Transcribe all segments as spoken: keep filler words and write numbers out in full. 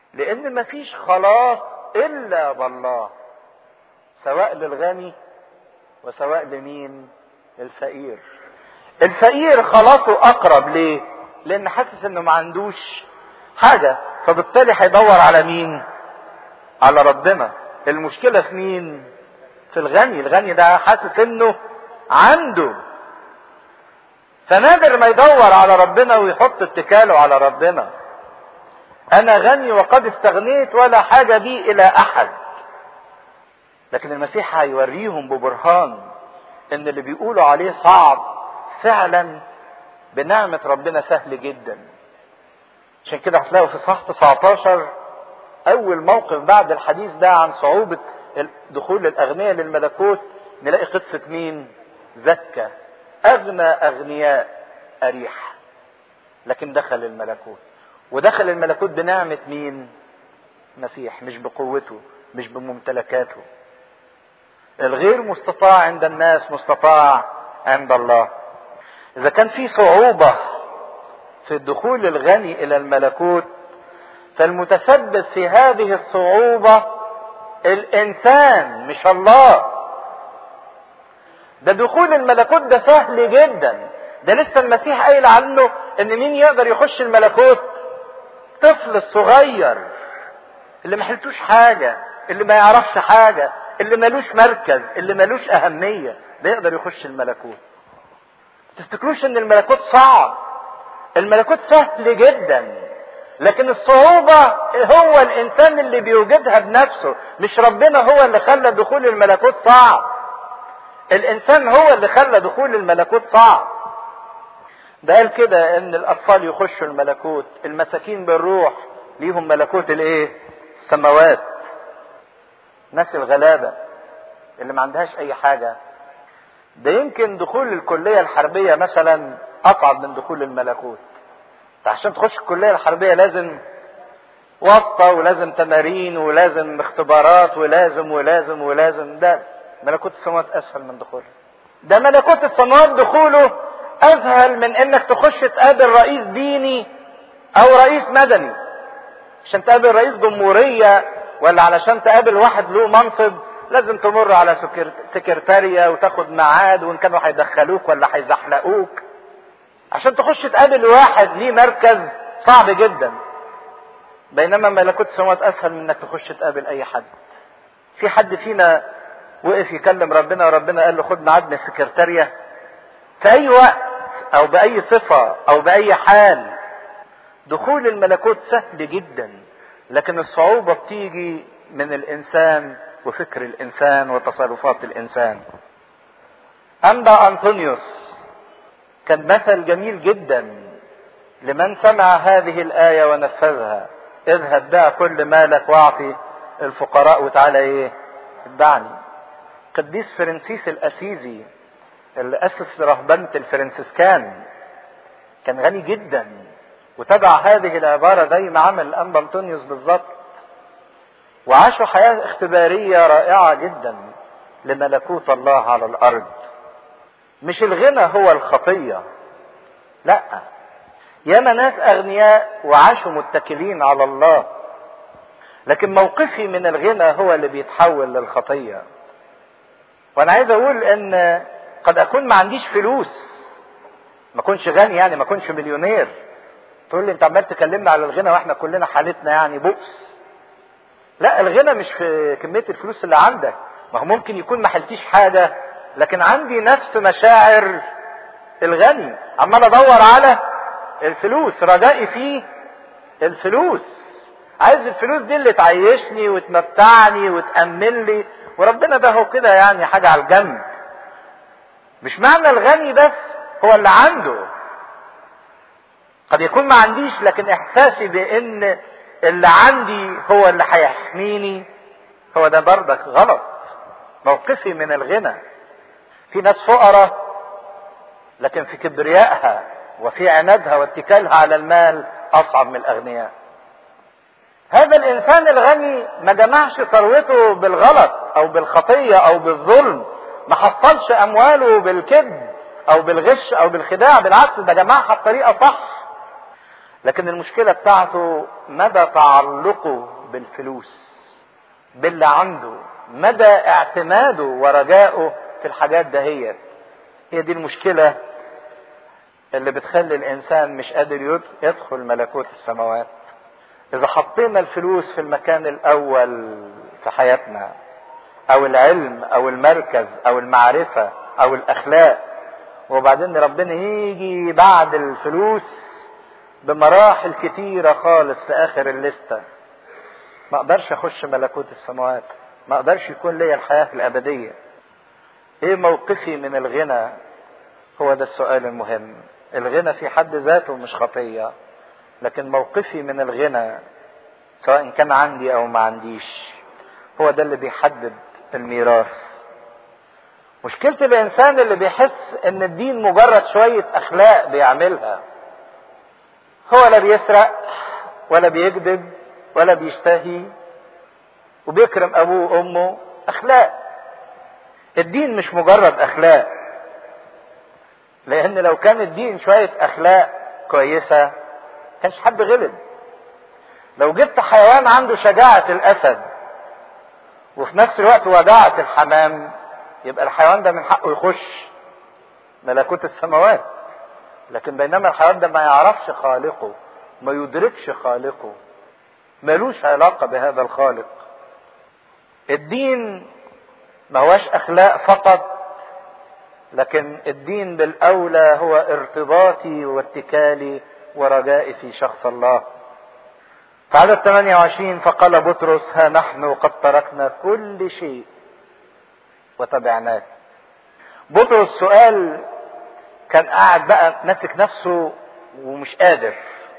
لان مفيش خلاص الا بالله، سواء للغني وسواء لمين؟ الفقير. الفقير خلاصه اقرب ليه؟ لان حاسس انه ما عندوش حاجة، فبالتالي هيدور على مين؟ على ربنا. المشكلة في مين؟ في الغني. الغني ده حاسس انه عنده، فنادر ما يدور على ربنا ويحط اتكاله على ربنا. انا غني وقد استغنيت ولا حاجة بي الى احد. لكن المسيح هيوريهم ببرهان ان اللي بيقولوا عليه صعب فعلا بنعمة ربنا سهل جدا. عشان كده هتلاقوا في صح تسعتاشر اول موقف بعد الحديث ده عن صعوبة دخول الاغنياء للملكوت، نلاقي قصة مين؟ زكا، اغنى اغنياء اريح، لكن دخل الملكوت. ودخل الملكوت بنعمة مين؟ مسيح، مش بقوته، مش بممتلكاته. الغير مستطاع عند الناس مستطاع عند الله. اذا كان في صعوبة في دخول الغني الى الملكوت، فالمتسبب في هذه الصعوبة الانسان مش الله. ده دخول الملكوت ده سهل جدا، ده لسه المسيح قايل عنه ان مين يقدر يخش الملكوت؟ الطفل الصغير اللي ما حلتوش حاجة، اللي ما يعرفش حاجة، اللي ملوش مركز، اللي ملوش اهمية، ده يقدر يخش الملكوت. تفتكروش ان الملكوت صعب؟ الملكوت سهل جدا، لكن الصعوبة هو الانسان اللي بيوجدها بنفسه، مش ربنا هو اللي خلى دخول الملكوت صعب. الانسان هو اللي خلى دخول الملكوت صعب. ده قال كده ان الاطفال يخشوا الملكوت، المساكين بالروح ليهم ملكوت الايه؟ السماوات. ناس الغلابة اللي ما عندهاش اي حاجة، ده يمكن دخول الكلية الحربية مثلا اصعب من دخول الملكوت. عشان تخش الكلية الحربية لازم واسطة ولازم تمارين ولازم اختبارات ولازم ولازم ولازم. ده ملكوت السماوات اسهل من دخوله. ده ملكوت السماوات دخوله اسهل من انك تخش تقابل رئيس ديني او رئيس مدني. عشان تقابل رئيس جمهورية ولا علشان تقابل واحد له منصب لازم تمر على سكرتارية وتاخد ميعاد، وان كانوا هيدخلوك ولا هيزحلقوك. عشان تخش تقابل واحد ليه مركز صعب جدا، بينما ملكوت السماوات اسهل من انك تخش تقابل اي حد. في حد فينا وقف يكلم ربنا وربنا قال له خد ميعاد من السكرتارية في اي وقت او باي صفة او باي حال؟ دخول الملكوت سهل جدا، لكن الصعوبة بتيجي من الانسان وفكر الانسان وتصرفات الانسان. أنبا أنطونيوس كان مثل جميل جدا لمن سمع هذه الآية ونفذها: اذهب بقى كل مالك واعطي الفقراء وتعالى ايه؟ اتبعني. قديس فرنسيس الأسيزي اللي أسس رهبنة الفرنسيسكان كان غني جدا، وتبع هذه العبارة زي ما عمل أنبا أنطونيوس بالظبط، وعاشوا حياة اختبارية رائعة جدا لملكوت الله على الأرض. مش الغنى هو الخطية، لا، ياما ناس أغنياء وعاشوا متكلين على الله، لكن موقفي من الغنى هو اللي بيتحول للخطية. وأنا عايز أقول إن قد أكون ما عنديش فلوس، ما كنش غني يعني، ما كنش مليونير. تقول لي أنت عمال تكلمنا على الغنى وإحنا كلنا حالتنا يعني بؤس. لا، الغنى مش في كمية الفلوس اللي عندك، ما هو ممكن يكون ما حلتيش حاجة لكن عندي نفس مشاعر الغني، عمال ادور على الفلوس، رجائي فيه الفلوس، عايز الفلوس دي اللي تعيشني وتمتعني وتأمن لي، وربنا ده هو كده يعني حاجة على الجنب. مش معنى الغني بس هو اللي عنده، قد يكون ما عنديش لكن احساسي بان اللي عندي هو اللي هيحميني، هو ده برضك غلط. موقفي من الغنى. في ناس فقراء لكن في كبريائها وفي عنادها واتكالها على المال اصعب من الاغنياء. هذا الانسان الغني ما جمعش ثروته بالغلط او بالخطية او بالظلم، ما حصلش امواله بالكذب او بالغش او بالخداع، بالعكس ده جمعها بطريقة صح. لكن المشكلة بتاعته مدى تعلقه بالفلوس، باللي عنده، مدى اعتماده ورجائه في الحاجات دهيت. هي دي المشكلة اللي بتخلي الانسان مش قادر يدخل ملكوت السماوات. اذا حطينا الفلوس في المكان الاول في حياتنا، او العلم او المركز او المعرفة او الاخلاق، وبعدين ربنا يجي بعد الفلوس بمراحل كتيرة خالص في اخر الليستة، ما اقدرش اخش ملكوت السماوات، ما اقدرش يكون لي الحياة الابدية. ايه موقفي من الغنى؟ هو ده السؤال المهم. الغنى في حد ذاته مش خطية، لكن موقفي من الغنى سواء كان عندي او ما عنديش هو ده اللي بيحدد الميراث. مشكلة الانسان اللي بيحس ان الدين مجرد شوية اخلاق بيعملها، هو لا بيسرق ولا بيكذب ولا بيشتهي وبيكرم ابوه وامه. اخلاق. الدين مش مجرد اخلاق، لان لو كان الدين شوية اخلاق كويسة كانش حد غلب. لو جبت حيوان عنده شجاعة الاسد وفي نفس الوقت وداعة الحمام، يبقى الحيوان ده من حقه يخش ملكوت السماوات. لكن بينما الحيوان ده ما يعرفش خالقه، ما يدركش خالقه، ملوش علاقة بهذا الخالق. الدين ما هوش اخلاق فقط، لكن الدين بالاولى هو ارتباطي واتكالي ورجائي في شخص الله. فعدد ثمانية وعشرين فقال بطرس ها نحن قد تركنا كل شيء وتبعناك. بطرس سؤال كان قاعد بقى ماسك نفسه ومش قادر.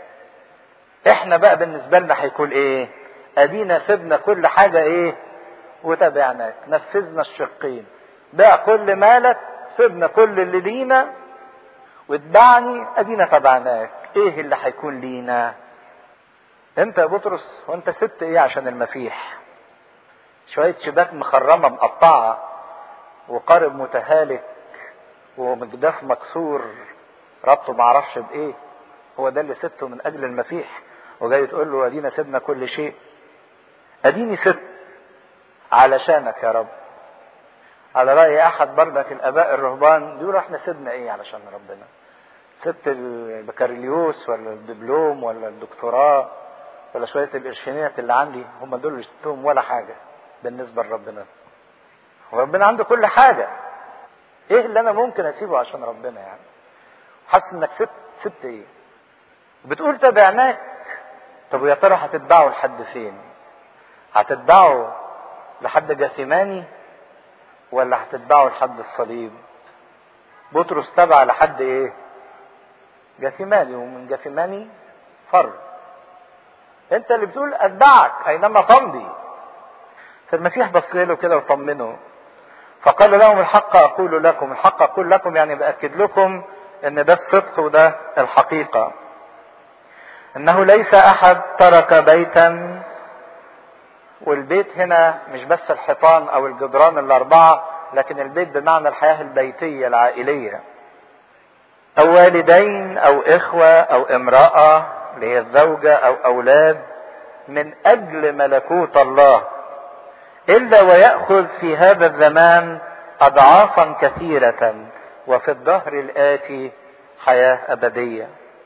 احنا بقى بالنسبة لنا هيكون ايه؟ ادينا سيبنا كل حاجة ايه وتبعناك، نفذنا الشقين، بيع كل مالك، سيبنا كل اللي لينا واتبعني، ادينا تبعناك. ايه اللي هيكون لينا؟ انت يا بطرس وانت سبت ايه عشان المسيح؟ شوية شباك مخرمة مقطعة وقارب متهالك ومجداف مكسور ربطه معرفش بايه، هو ده اللي سبته من اجل المسيح؟ وجاي تقول له ادينا سيبنا كل شيء. اديني سبت علشانك يا رب. على رأي احد برضك الاباء الرهبان بيقولوا احنا سيبنا ايه علشان ربنا؟ سبت البكالوريوس ولا الدبلوم ولا الدكتوراه ولا شوية القرشينات اللي عندي؟ هم دول اللي سبتهم ولا حاجة بالنسبة لربنا. وربنا عنده كل حاجة. ايه اللي انا ممكن اسيبه عشان ربنا يعني؟ حاسس انك سبت سبت ايه؟ بتقول تبعناك. طب ويا ترى هتتبعه لحد فين؟ هتتبعه لحد جاثيماني ولا هتتبعه لحد الصليب؟ بطرس تبع لحد ايه؟ جاثيماني، ومن جاثيماني فر. انت اللي بتقول اتبعك اينما تمضي. فالمسيح بص له كده وطمنه فقال لهم الحق اقول لكم. الحق اقول لكم يعني باكد لكم ان ده الصدق وده الحقيقة، انه ليس احد ترك بيتا، والبيت هنا مش بس الحيطان او الجدران الاربعة، لكن البيت بمعنى الحياة البيتية العائلية، او والدين او اخوة او امرأة اللي هي الزوجة او اولاد، من اجل ملكوت الله، الا ويأخذ في هذا الزمان اضعافا كثيرة وفي الدهر الاتي حياة ابدية.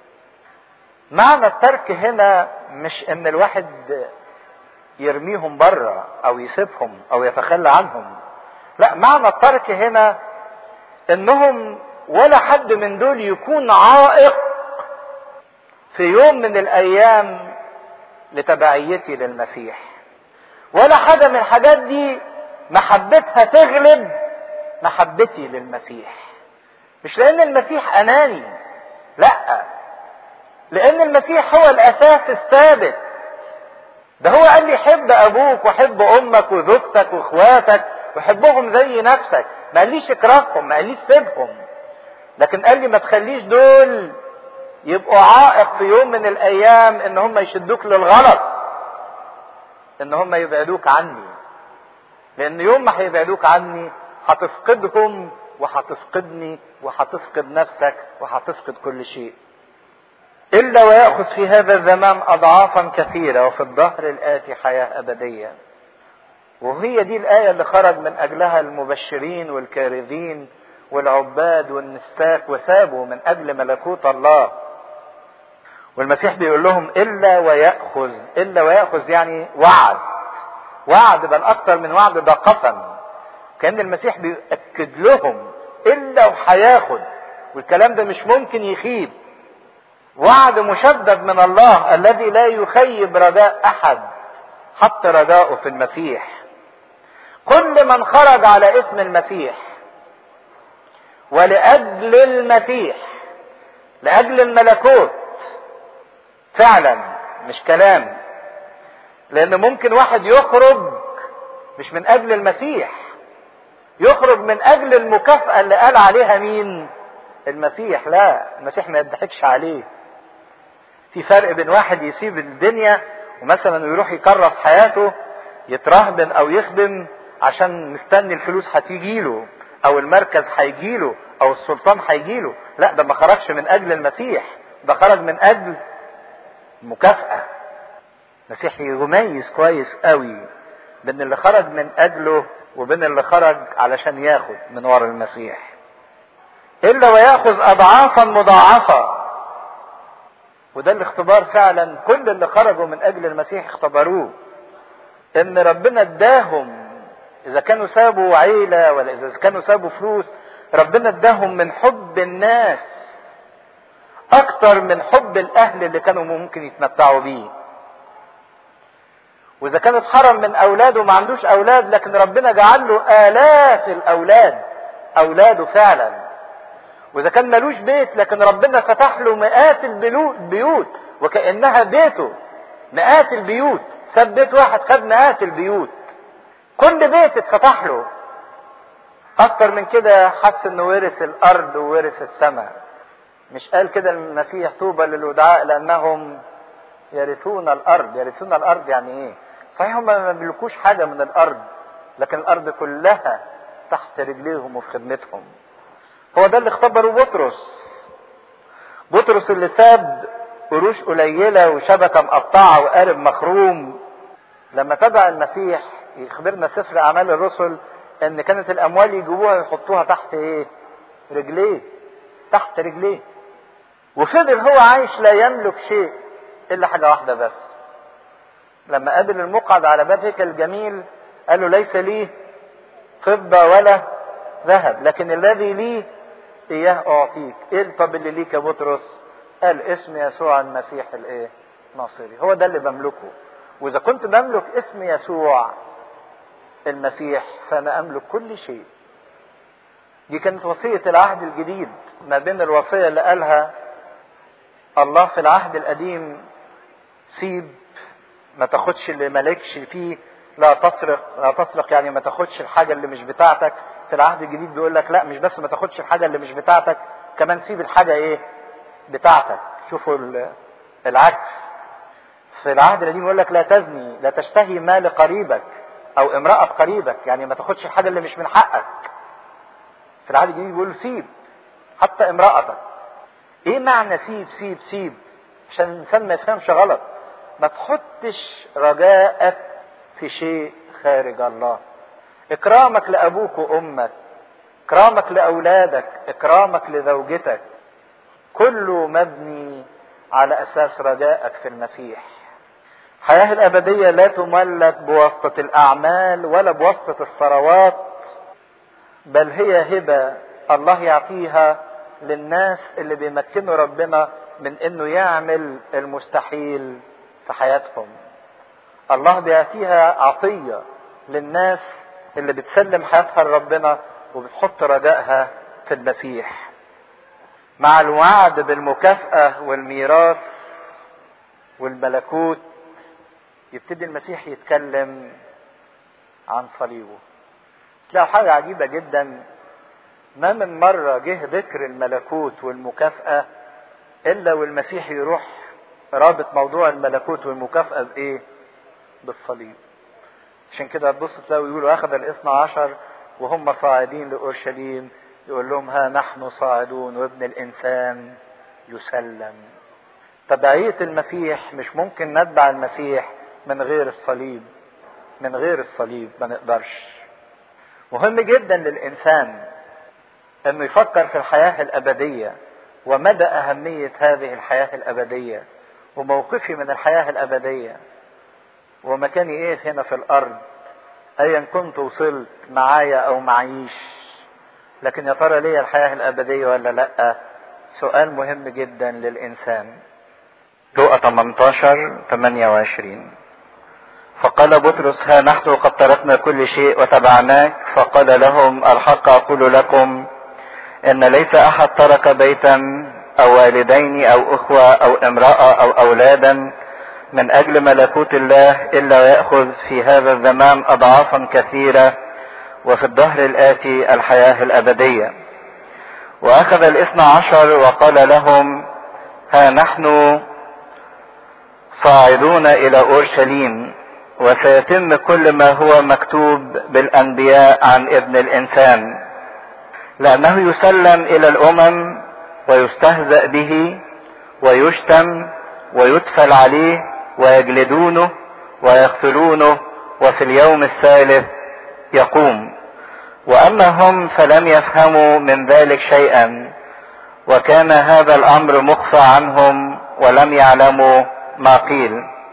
معنى الترك هنا مش ان الواحد يرميهم بره او يسيبهم او يتخلى عنهم، لا، معنى الترك هنا انهم ولا حد من دول يكون عائق في يوم من الايام لتبعيتي للمسيح، ولا حاجة من الحاجات دي محبتها تغلب محبتي للمسيح. مش لان المسيح اناني، لا، لان المسيح هو الاساس الثابت. ده هو قال لي حب ابوك وحب امك وزوجتك واخواتك وحبهم زي نفسك، ما قاليش اكرههم، ما قاليش سيبهم، لكن قال لي ما تخليش دول يبقوا عائق في يوم من الايام ان هم يشدوك للغلط، ان هم يبعدوك عني. لان يوم ما هيبعدوك عني هتفقدهم وهتفقدني وهتفقد نفسك وهتفقد كل شيء. إلا ويأخذ في هذا الزمان أضعافا كثيرة وفي الدهر الآتي حياة أبدية. وهي دي الآية اللي خرج من أجلها المبشرين والكارثين والعباد والنساك وثابوا من أجل ملكوت الله. والمسيح بيقول لهم إلا ويأخذ. إلا ويأخذ يعني وعد، وعد بل أكثر من وعد، ده قسم. كأن المسيح بيأكد لهم إلا وهياخد، والكلام ده مش ممكن يخيب. وعد مشدد من الله الذي لا يخيب رجاء أحد حط رجاؤه في المسيح. كل من خرج على اسم المسيح ولأجل المسيح، لأجل الملكوت فعلا مش كلام، لأن ممكن واحد يخرج مش من أجل المسيح، يخرج من أجل المكافأة اللي قال عليها مين؟ المسيح. لا، المسيح ما يضحكش عليه. في فرق بين واحد يسيب الدنيا ومثلا يروح يكرس حياته يترهبن او يخدم عشان مستني الفلوس هتيجيله او المركز هيجيله او السلطان هيجيله. لا، ده ما خرجش من اجل المسيح، ده خرج من اجل مكافأة. المسيح يميز كويس قوي بين اللي خرج من اجله وبين اللي خرج علشان ياخد من ورا المسيح. الا ويأخذ اضعافا مضاعفة. وده الاختبار فعلا، كل اللي خرجوا من اجل المسيح اختبروه، ان ربنا اداهم، اذا كانوا سابوا عيلة ولا اذا كانوا سابوا فلوس، ربنا اداهم من حب الناس اكتر من حب الاهل اللي كانوا ممكن يتمتعوا بيه. واذا كان اتحرم من اولاده ما عندوش اولاد، لكن ربنا جعل له الاف الاولاد، اولاده فعلا. واذا كان ملوش بيت، لكن ربنا فتح له مئات البيوت وكأنها بيته، مئات البيوت. ساب بيت واحد خد مئات البيوت، كل بيت اتفتح له. اكتر من كده حس انه ورث الارض وورث السماء. مش قال كده المسيح طوبى للودعاء لانهم يرثون الارض؟ يرثون الارض يعني ايه؟ صحيح هم ما بيملكوش حاجه من الارض، لكن الارض كلها تحت رجليهم وفي خدمتهم. هو ده اللي اختبره بطرس. بطرس اللي ساب قروش قليله وشبكه مقطعه وقارب مخروم، لما تبع المسيح يخبرنا سفر اعمال الرسل ان كانت الاموال يجيبوها يحطوها تحت ايه؟ رجليه، تحت رجليه. وفضل هو عايش لا يملك شيء الا حاجه واحده بس. لما قابل المقعد على باب هيكل جميل قال له ليس لي فضه ولا ذهب، لكن الذي لي اياه اعطيك. ايه طب اللي ليك يا بطرس؟ قال اسم يسوع المسيح الايه؟ ناصري. هو ده اللي بملكه. واذا كنت بملك اسم يسوع المسيح فانا املك كل شيء. دي كانت وصية العهد الجديد، ما بين الوصية اللي قالها الله في العهد القديم سيب، ما تاخدش اللي مالكش فيه، لا تسرق. لا تسرق يعني ما تاخدش الحاجة اللي مش بتاعتك. في العهد الجديد بيقول لك لا، مش بس ما تاخدش الحاجة اللي مش بتاعتك، كمان سيب الحاجة ايه؟ بتاعتك. شوفوا العكس. في العهد القديم يقول لك لا تزني، لا تشتهي مال قريبك او امرأة قريبك، يعني ما تاخدش الحاجة اللي مش من حقك. في العهد الجديد بيقول سيب حتى امرأتك. ايه معنى سيب سيب سيب؟ عشان الانسان ما يفهمش غلط. ما تحطش رجاءك في شيء خارج الله. اكرامك لابوك وامك، اكرامك لاولادك، اكرامك لزوجتك، كله مبني على اساس رجائك في المسيح. الحياة الابدية لا تملك بواسطة الاعمال ولا بواسطة الثروات، بل هي هبة الله يعطيها للناس اللي بيمكنوا ربنا من انه يعمل المستحيل في حياتهم. الله بيعطيها عطية للناس اللي بتسلم حياتها لربنا وبتحط رجائها في المسيح. مع الوعد بالمكافأة والميراث والملكوت يبتدي المسيح يتكلم عن صليبه. تلاقوا حاجة عجيبة جدا، ما من مرة جه ذكر الملكوت والمكافأة إلا والمسيح يروح رابط موضوع الملكوت والمكافأة بإيه؟ بالصليب. عشان كده تبص تلاقوا يقولوا أخذ الاثنى عشر وهم صاعدين لأورشليم يقول لهم ها نحن صاعدون وابن الإنسان يسلم. تبعية المسيح مش ممكن نتبع المسيح من غير الصليب. من غير الصليب ما نقدرش. مهم جدا للإنسان انه يفكر في الحياة الأبدية ومدى أهمية هذه الحياة الأبدية وموقفي من الحياة الأبدية ومكاني ايه هنا في الأرض، ايا كنت وصلت معايا او معيش، لكن يا ترى ليا الحياة الأبدية ولا لأ؟ سؤال مهم جدا للإنسان. لوقا ثمانية عشر ثمانية وعشرين. فقال بطرس: ها نحن قد تركنا كل شيء وتبعناك. فقال لهم: الحق أقول لكم إن ليس أحد ترك بيتا أو والدين أو أخوة أو امرأة أو أولادا من أجل ملكوت الله إلا ويأخذ في هذا الزمان أضعافا كثيرة وفي الدهر الآتي الحياة الأبدية. وأخذ الاثنى عشر وقال لهم: ها نحن صاعدون إلى أورشليم وسيتم كل ما هو مكتوب بالأنبياء عن ابن الإنسان، لأنه يسلم إلى الأمم ويستهزأ به ويشتم ويدفل عليه ويجلدونه ويقتلونه وفي اليوم الثالث يقوم. وأما هم فلم يفهموا من ذلك شيئا، وكان هذا الأمر مخفى عنهم ولم يعلموا ما قيل.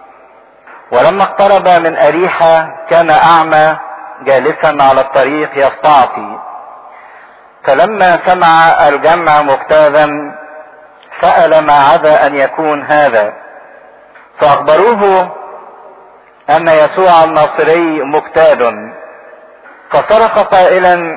ولما اقترب من أريحة كان أعمى جالسا على الطريق يستعطي، فلما سمع الجمع مجتاذا سأل ما عدا أن يكون هذا، فأخبروه أن يسوع الناصري مجتاذ، فصرخ قائلا: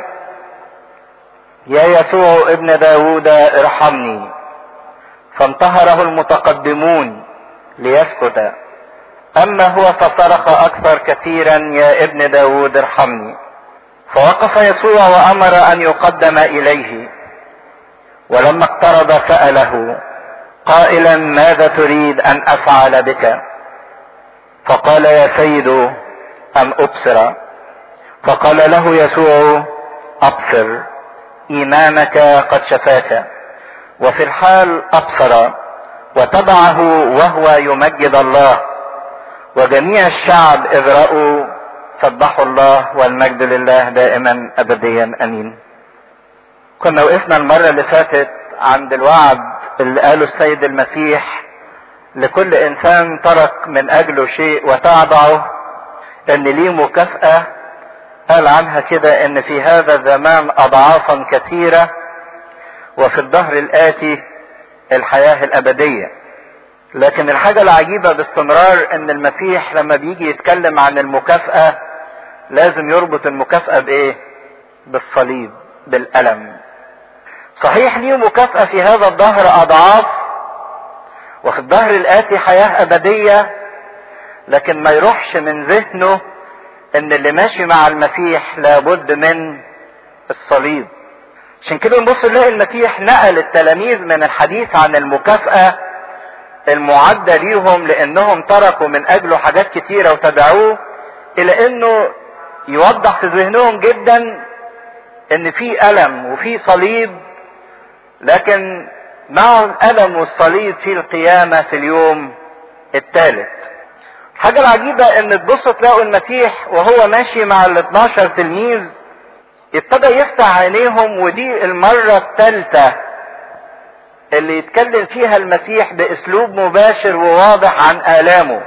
يا يسوع ابن داود ارحمني. فانتهره المتقدمون ليسكت، أما هو فصرخ أكثر كثيرا: يا ابن داود ارحمني. فوقف يسوع وأمر أن يقدم إليه، ولما اقترب سأله قائلا: ماذا تريد أن أفعل بك؟ فقال: يا سيد أن أبصر. فقال له يسوع: أبصر، إيمانك قد شفاك. وفي الحال أبصر وتبعه وهو يمجد الله، وجميع الشعب إذ رأوا سبحوا الله، والمجد لله دائما أبديا أمين. كنا وقفنا المرة اللي فاتت عند الوعد اللي قاله السيد المسيح لكل إنسان ترك من أجله شيء وتابعه إن ليه مكافأة. قال عنها كده إن في هذا الزمان أضعافا كثيرة وفي الدهر الآتي الحياة الأبدية. لكن الحاجة العجيبة باستمرار إن المسيح لما بيجي يتكلم عن المكافأة لازم يربط المكافأة بإيه؟ بالصليب، بالألم. صحيح ليه مكافأة في هذا الدهر أضعاف وفي الدهر الآتي حياة أبدية، لكن ما يروحش من ذهنه ان اللي ماشي مع المسيح لابد من الصليب. عشان كده نبص نلاقي المسيح نقل التلاميذ من الحديث عن المكافأة المعدة ليهم لانهم تركوا من اجله حاجات كتيرة وتبعوه، الى انه يوضح في ذهنهم جدا ان في ألم وفي صليب، لكن مع الألم والصليب في القيامة في اليوم الثالث. الحاجة العجيبة ان تبصوا تلاقوا المسيح وهو ماشي مع ال اتناشر تلميذ ابتدى يفتح عينيهم، ودي المرة الثالثة اللي يتكلم فيها المسيح باسلوب مباشر وواضح عن آلامه.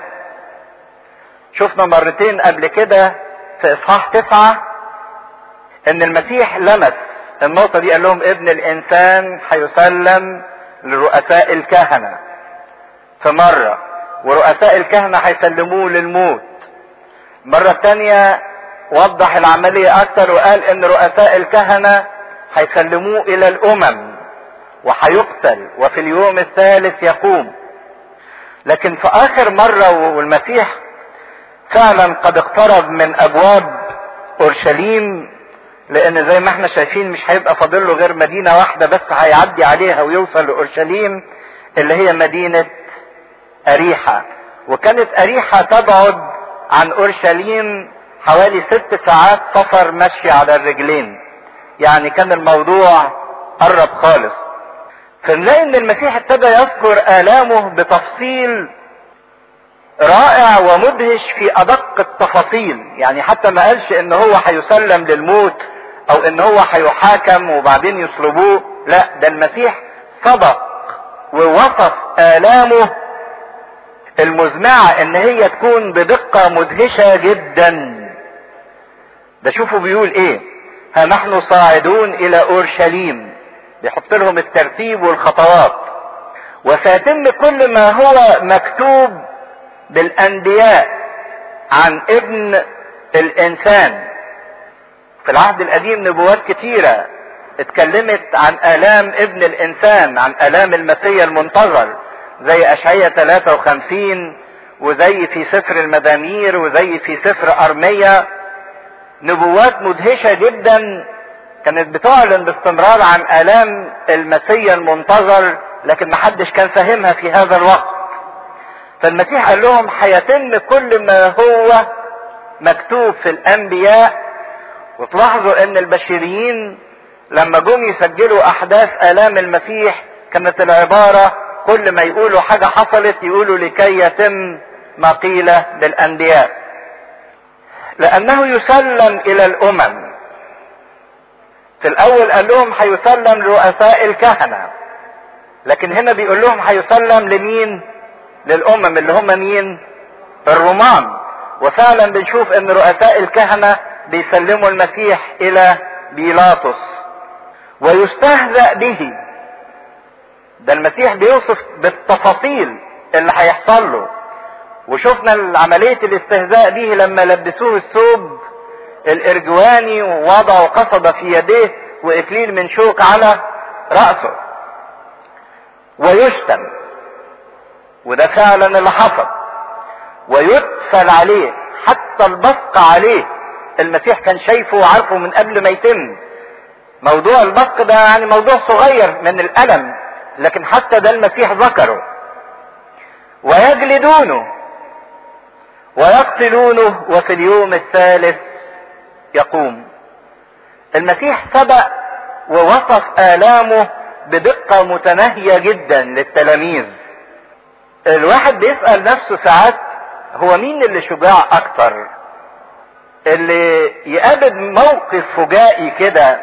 شفنا مرتين قبل كده في اصحاح تسعة ان المسيح لمس النقطة دي، قال لهم ابن الانسان هيسلم لرؤساء الكهنة في مرة، ورؤساء الكهنة هيسلموه للموت. مرة تانية وضح العملية اكتر وقال ان رؤساء الكهنة هيسلموه الى الامم وهيقتل وفي اليوم الثالث يقوم. لكن في اخر مرة والمسيح فعلا قد اقترب من ابواب اورشليم، لان زي ما احنا شايفين مش هيبقى فاضل له غير مدينة واحدة بس هيعدي عليها ويوصل لاورشليم، اللي هي مدينة أريحة. وكانت أريحة تبعد عن أورشليم حوالي ست ساعات سفر مشي على الرجلين، يعني كان الموضوع قرب خالص. فنلاقي ان المسيح ابتدى يذكر آلامه بتفصيل رائع ومدهش في ادق التفاصيل. يعني حتى ما قالش ان هو هيسلم للموت او ان هو هيحاكم وبعدين يصلبوه، لا، ده المسيح صدق ووصف آلامه المزمعة ان هي تكون بدقة مدهشة جدا. ده شوفوا بيقول ايه: ها نحن صاعدون الى اورشليم، بيحط لهم الترتيب والخطوات، وسيتم كل ما هو مكتوب بالانبياء عن ابن الانسان. في العهد القديم نبوات كتيرة اتكلمت عن آلام ابن الانسان، عن آلام المسيح المنتظر، زي اشعياء ثلاثة وخمسين، وزي في سفر المزامير، وزي في سفر ارميا. نبوات مدهشة جدا كانت بتعلن باستمرار عن آلام المسيح المنتظر، لكن محدش كان فاهمها في هذا الوقت. فالمسيح قال لهم هيتم كل ما هو مكتوب في الانبياء. وتلاحظوا ان البشريين لما جم يسجلوا احداث آلام المسيح كانت العبارة كل ما يقولوا حاجة حصلت يقولوا لكي يتم ما قيل بالانبياء، لانه يسلم الى الامم. في الاول قال لهم هيسلم لرؤساء الكهنة، لكن هنا بيقول لهم هيسلم لمين؟ للامم، اللي هم مين؟ الرومان. وفعلا بنشوف ان رؤساء الكهنة بيسلموا المسيح الى بيلاطس ويستهزأ به. ده المسيح بيوصف بالتفاصيل اللي هيحصل له، وشفنا عملية الاستهزاء به لما لبسوه الثوب الارجواني ووضعوا قصبة في يديه واكليل من شوك على رأسه ويشتم، وده فعلا اللي حصل، ويدفل عليه. حتى البصق عليه المسيح كان شايفه وعارفه من قبل ما يتم. موضوع البصق ده يعني موضوع صغير من الألم، لكن حتى ده المسيح ذكره. ويجلدونه ويقتلونه وفي اليوم الثالث يقوم. المسيح سبق ووصف آلامه بدقة متناهية جدا للتلاميذ. الواحد بيسأل نفسه ساعات هو مين اللي شجاع اكتر؟ اللي يقابل موقف فجائي كده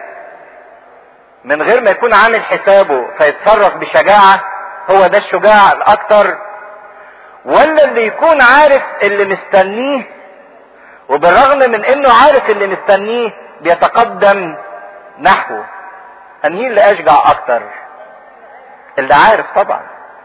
من غير ما يكون عامل حسابه فيتصرف بشجاعة، هو ده الشجاع الاكتر؟ ولا اللي يكون عارف اللي مستنيه وبالرغم من انه عارف اللي مستنيه بيتقدم نحوه؟ انهي اللي اشجع اكتر؟ اللي عارف طبعا،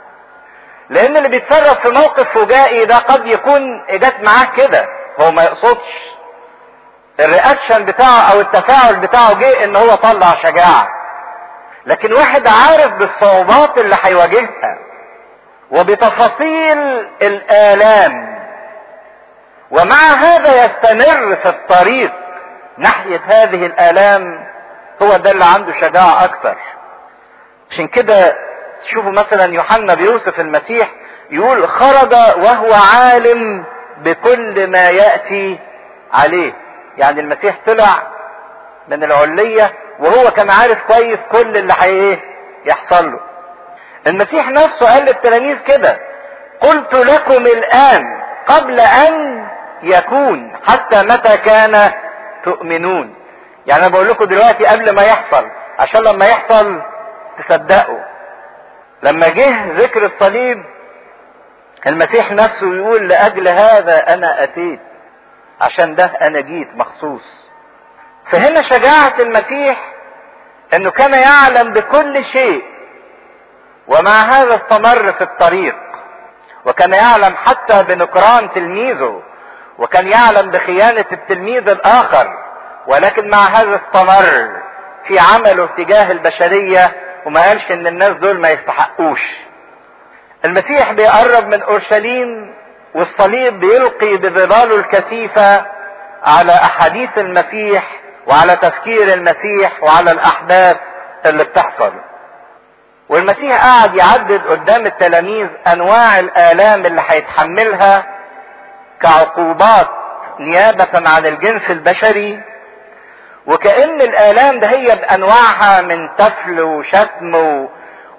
لان اللي بيتصرف في موقف فجائي ده قد يكون جت معاه كده، هو ما يقصدش، الرياكشن بتاعه او التفاعل بتاعه جه ان هو طلع شجاعة. لكن واحد عارف بالصعوبات اللي هيواجهها وبتفاصيل الآلام، ومع هذا يستمر في الطريق ناحية هذه الآلام، هو ده اللي عنده شجاعة اكتر. عشان كده تشوفوا مثلا يوحنا بيوصف المسيح يقول خرج وهو عالم بكل ما يأتي عليه. يعني المسيح طلع من العلية وهو كان عارف كويس كل اللي هي يحصل له. المسيح نفسه قال للتلاميذ كده: قلت لكم الآن قبل أن يكون، حتى متى كان تؤمنون. يعني أنا بقول لكم دلوقتي قبل ما يحصل، عشان لما يحصل تصدقوا. لما جه ذكر الصليب المسيح نفسه يقول لأجل هذا أنا أتيت، عشان ده أنا جيت مخصوص. فهنا شجاعة المسيح أنه كان يعلم بكل شيء، ومع هذا استمر في الطريق، وكان يعلم حتى بنكران تلميذه، وكان يعلم بخيانة التلميذ الآخر، ولكن مع هذا استمر في عمله تجاه البشرية وما قالش ان الناس دول ما يستحقوش. المسيح بيقرب من اورشليم والصليب بيلقي بظلاله الكثيفة على احاديث المسيح وعلى تفكير المسيح وعلى الاحداث اللي بتحصل. والمسيح قاعد يعدد قدام التلاميذ انواع الالام اللي هيتحملها كعقوبات نيابة عن الجنس البشري، وكأن الآلام ده هي بأنواعها من تفل وشتم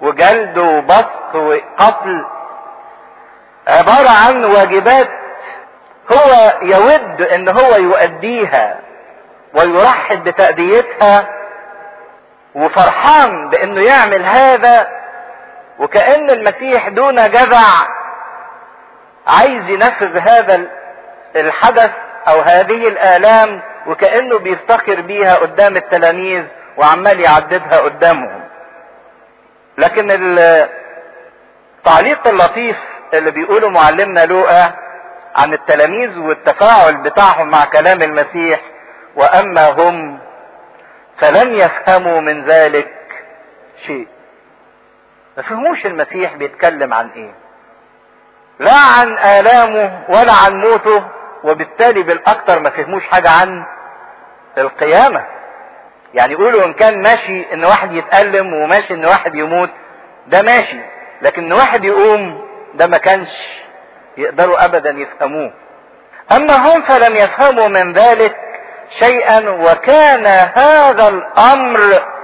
وجلد وبسط وقتل، عبارة عن واجبات هو يود ان هو يؤديها ويرحب بتأديتها وفرحان بانه يعمل هذا، وكأن المسيح دون جزع عايز ينفذ هذا الحدث او هذه الآلام، وكأنه بيفتخر بيها قدام التلاميذ وعمال يعددها قدامهم. لكن التعليق اللطيف اللي بيقوله معلمنا لوقا عن التلاميذ والتفاعل بتاعهم مع كلام المسيح: واما هم فلم يفهموا من ذلك شيء. ما فهموش المسيح بيتكلم عن ايه، لا عن آلامه ولا عن موته، وبالتالي بالاكثر ما فهموش حاجة عن القيامة. يعني يقولوا ان كان ماشي ان واحد يتألم وماشي ان واحد يموت ده ماشي، لكن ان واحد يقوم ده ما كانش يقدروا ابدا يفهموه. اما هم فلم يفهموا من ذلك شيئا، وكان هذا الامر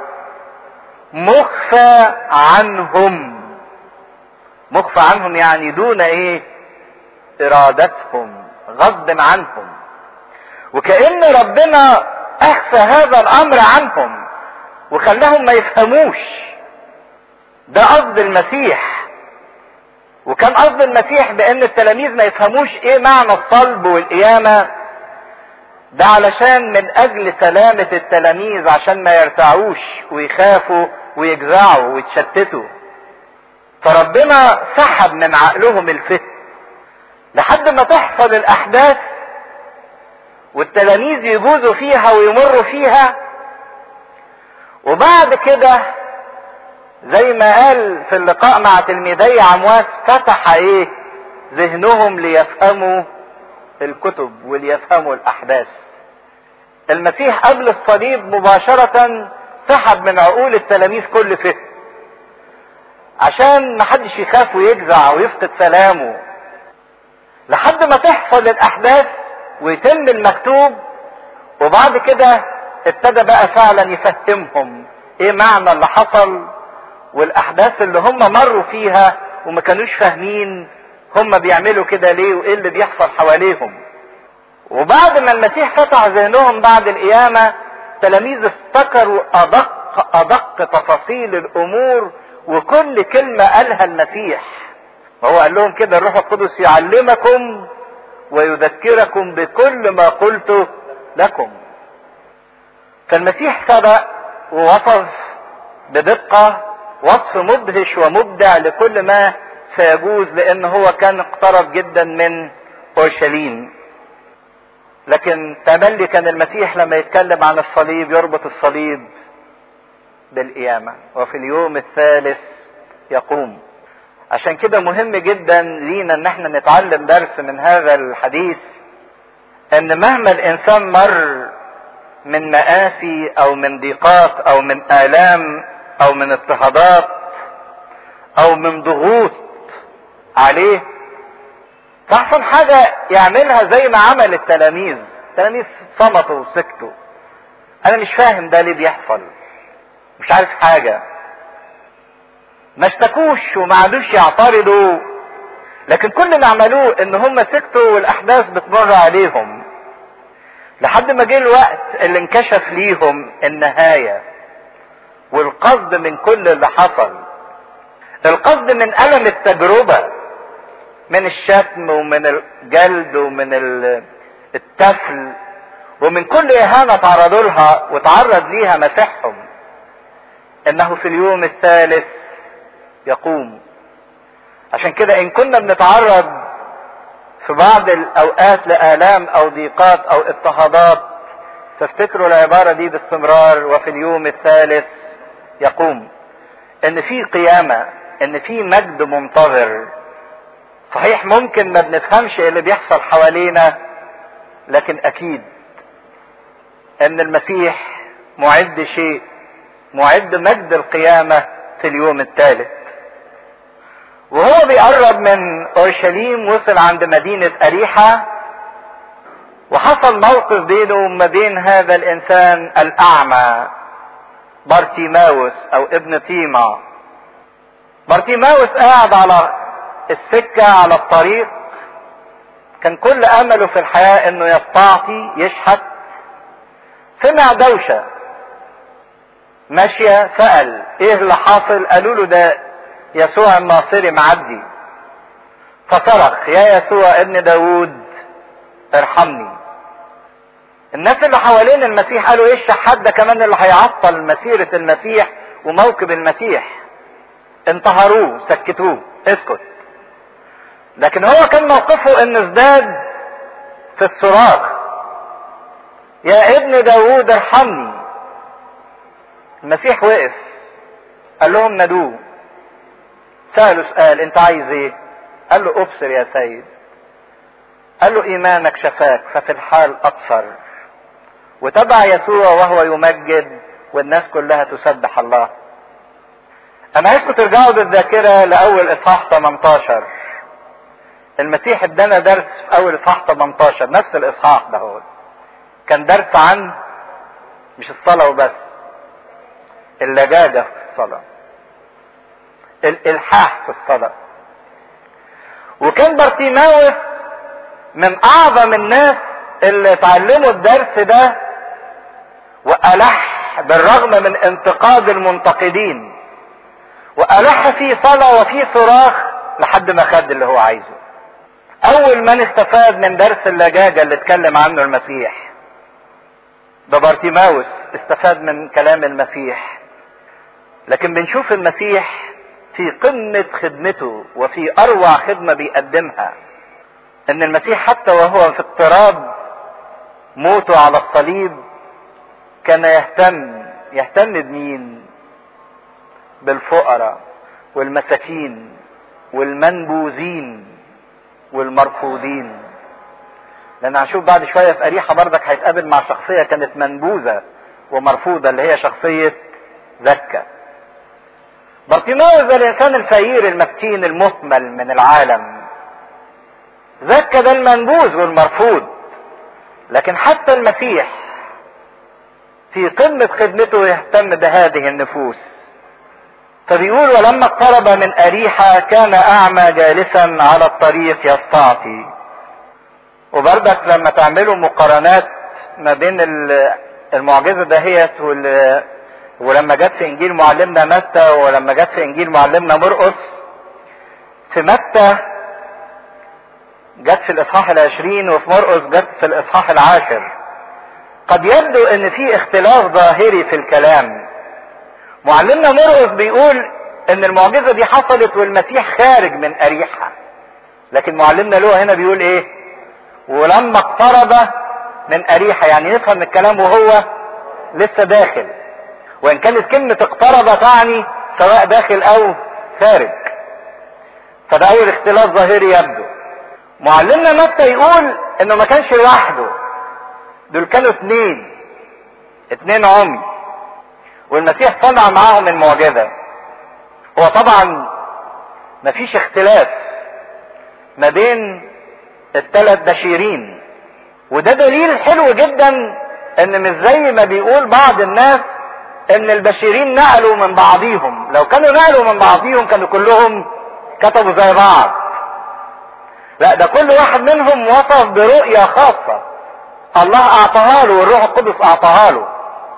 مخفى عنهم. مخفى عنهم يعني دون ايه؟ ارادتهم، غصب عنهم. وكأن ربنا اخفى هذا الامر عنهم وخلاهم ما يفهموش. ده قصد المسيح، وكان قصد المسيح بان التلاميذ ما يفهموش ايه معنى الصلب والقيامة ده علشان من اجل سلامة التلاميذ، عشان ما يرتعوش ويخافوا ويجزعوا ويتشتتوا. فربنا سحب من عقلهم الفهم لحد ما تحصل الاحداث والتلاميذ يجوزوا فيها ويمروا فيها، وبعد كده زي ما قال في اللقاء مع تلميذي عمواس: فتح ايه؟ ذهنهم ليفهموا الكتب وليفهموا الاحداث. المسيح قبل الصليب مباشرة سحب من عقول التلاميذ كل فهم عشان ما حدش يخاف ويجزع ويفقد سلامه، لحد ما تحصل الاحداث ويتم المكتوب. وبعد كده ابتدى بقى فعلا يفهمهم ايه معنى اللي حصل والاحداث اللي هم مروا فيها وما كانوش فاهمين هم بيعملوا كده ليه وايه اللي بيحصل حواليهم. وبعد ما المسيح فتح ذهنهم بعد القيامة، تلاميذ افتكروا ادق ادق تفاصيل الامور وكل كلمة قالها المسيح. وهو قال لهم كده: الروح القدس يعلمكم ويذكركم بكل ما قلته لكم. فالمسيح سبق ووصف بدقة وصف مدهش ومبدع لكل ما سيجوز، لان هو كان اقترب جدا من اورشليم. لكن تملي كان المسيح لما يتكلم عن الصليب يربط الصليب بالقيامة: وفي اليوم الثالث يقوم. عشان كده مهم جدا لينا ان احنا نتعلم درس من هذا الحديث، ان مهما الانسان مر من مآسي او من ضيقات او من آلام او من اضطهادات او من ضغوط عليه، فاحسن حاجة يعملها زي ما عمل التلاميذ. التلاميذ صمتوا وسكتوا: انا مش فاهم ده ليه بيحصل، مش عارف حاجة. ما اشتكوش وما عادوش يعترضوا، لكن كل اللي عملوه ان هم سكتوا والاحداث بتمر عليهم، لحد ما جه الوقت اللي انكشف ليهم النهاية والقصد من كل اللي حصل. القصد من ألم التجربة، من الشتم ومن الجلد ومن التفل ومن كل إهانة تعرضوا لها وتعرض ليها مسيحهم، انه في اليوم الثالث يقوم. عشان كده ان كنا بنتعرض في بعض الاوقات لآلام او ضيقات او اضطهادات، فافتكروا العبارة دي باستمرار: وفي اليوم الثالث يقوم. ان في قيامة، ان في مجد منتظر. صحيح ممكن ما بنفهمش اللي بيحصل حوالينا، لكن اكيد ان المسيح معد شيء، معد مجد القيامة في اليوم الثالث. وهو بيقرب من اورشليم وصل عند مدينة اريحة، وحصل موقف بينه وما بين هذا الانسان الاعمى بارتيماوس او ابن تيما. بارتيماوس قاعد على السكة على الطريق، كان كل امله في الحياة انه يستعطي يشحت. سمع دوشة ماشية، سأل ايه اللي حاصل؟ قالوا له ده يسوع الناصري معدي. فصرخ يا يسوع ابن داود ارحمني. الناس اللي حوالين المسيح قالوا ايه الشحات ده كمان اللي هيعطل مسيرة المسيح وموكب المسيح؟ انتهروه، سكتوه، اسكت. لكن هو كان موقفه ان ازداد في الصراخ يا ابن داود ارحمني. المسيح وقف قال لهم نادوه، سألوا سؤال انت عايز ايه؟ قال له ابصر يا سيد. قال له ايمانك شفاك، ففي الحال ابصر. وتبع يسوع وهو يمجد والناس كلها تسبح الله. انا عايزكم ترجعوا بالذاكرة لاول اصحاح ثمانية عشر. المسيح ادانا درس في اول اصحاح ثمانية عشر، نفس الاصحاح ده هو كان درس عن مش الصلاة وبس، اللجاجة في الصلاة، الالحاح في الصلاة. وكان بارتيماوس من اعظم الناس اللي اتعلموا الدرس ده والح بالرغم من انتقاد المنتقدين، والح في صلاة وفي صراخ لحد ما خد اللي هو عايزه. اول من استفاد من درس اللجاجة اللي اتكلم عنه المسيح ده بارتيماوس، استفاد من كلام المسيح. لكن بنشوف المسيح في قمة خدمته وفي اروع خدمة بيقدمها، ان المسيح حتى وهو في اقتراب موته على الصليب كان يهتم يهتم بمين؟ بالفقراء والمساكين والمنبوذين والمرفوضين. لان هنشوف بعد شوية في أريحة برضك هيتقابل مع شخصية كانت منبوذة ومرفوضة اللي هي شخصية زكا. بارتيماوس ده الانسان الفقير المسكين المهمل من العالم، زكا ده المنبوذ والمرفوض. لكن حتى المسيح في قمة خدمته يهتم بهذه النفوس. فبيقول ولما اقترب من أريحة كان أعمى جالسا على الطريق يستعطي. وبرضك لما تعملوا مقارنات ما بين المعجزة دهيت ولما جت في انجيل معلمنا متى ولما جت في انجيل معلمنا مرقس، في متى جت في الاصحاح العشرين وفي مرقس جت في الاصحاح العاشر. قد يبدو ان في اختلاف ظاهري في الكلام. معلمنا مرقس بيقول ان المعجزة دي حصلت والمسيح خارج من أريحة، لكن معلمنا لوقا هنا بيقول ايه؟ ولما اقترب من أريحة، يعني نفهم الكلام وهو لسه داخل، وان كانت كلمة اقترب تعني سواء داخل او خارج. فده اول اختلاف ظاهري يبدو. معلمنا متى يقول انه ما كانش لوحده، دول كانوا اتنين اتنين عمي والمسيح صنع معاهم المعجزة. هو طبعا مفيش اختلاف ما بين الثلاث بشيرين، وده دليل حلو جدا ان مش زي ما بيقول بعض الناس ان البشيرين نقلوا من بعضيهم. لو كانوا نقلوا من بعضيهم كانوا كلهم كتبوا زي بعض. لا، ده كل واحد منهم وصف برؤية خاصة الله اعطاها له والروح القدس اعطاها له.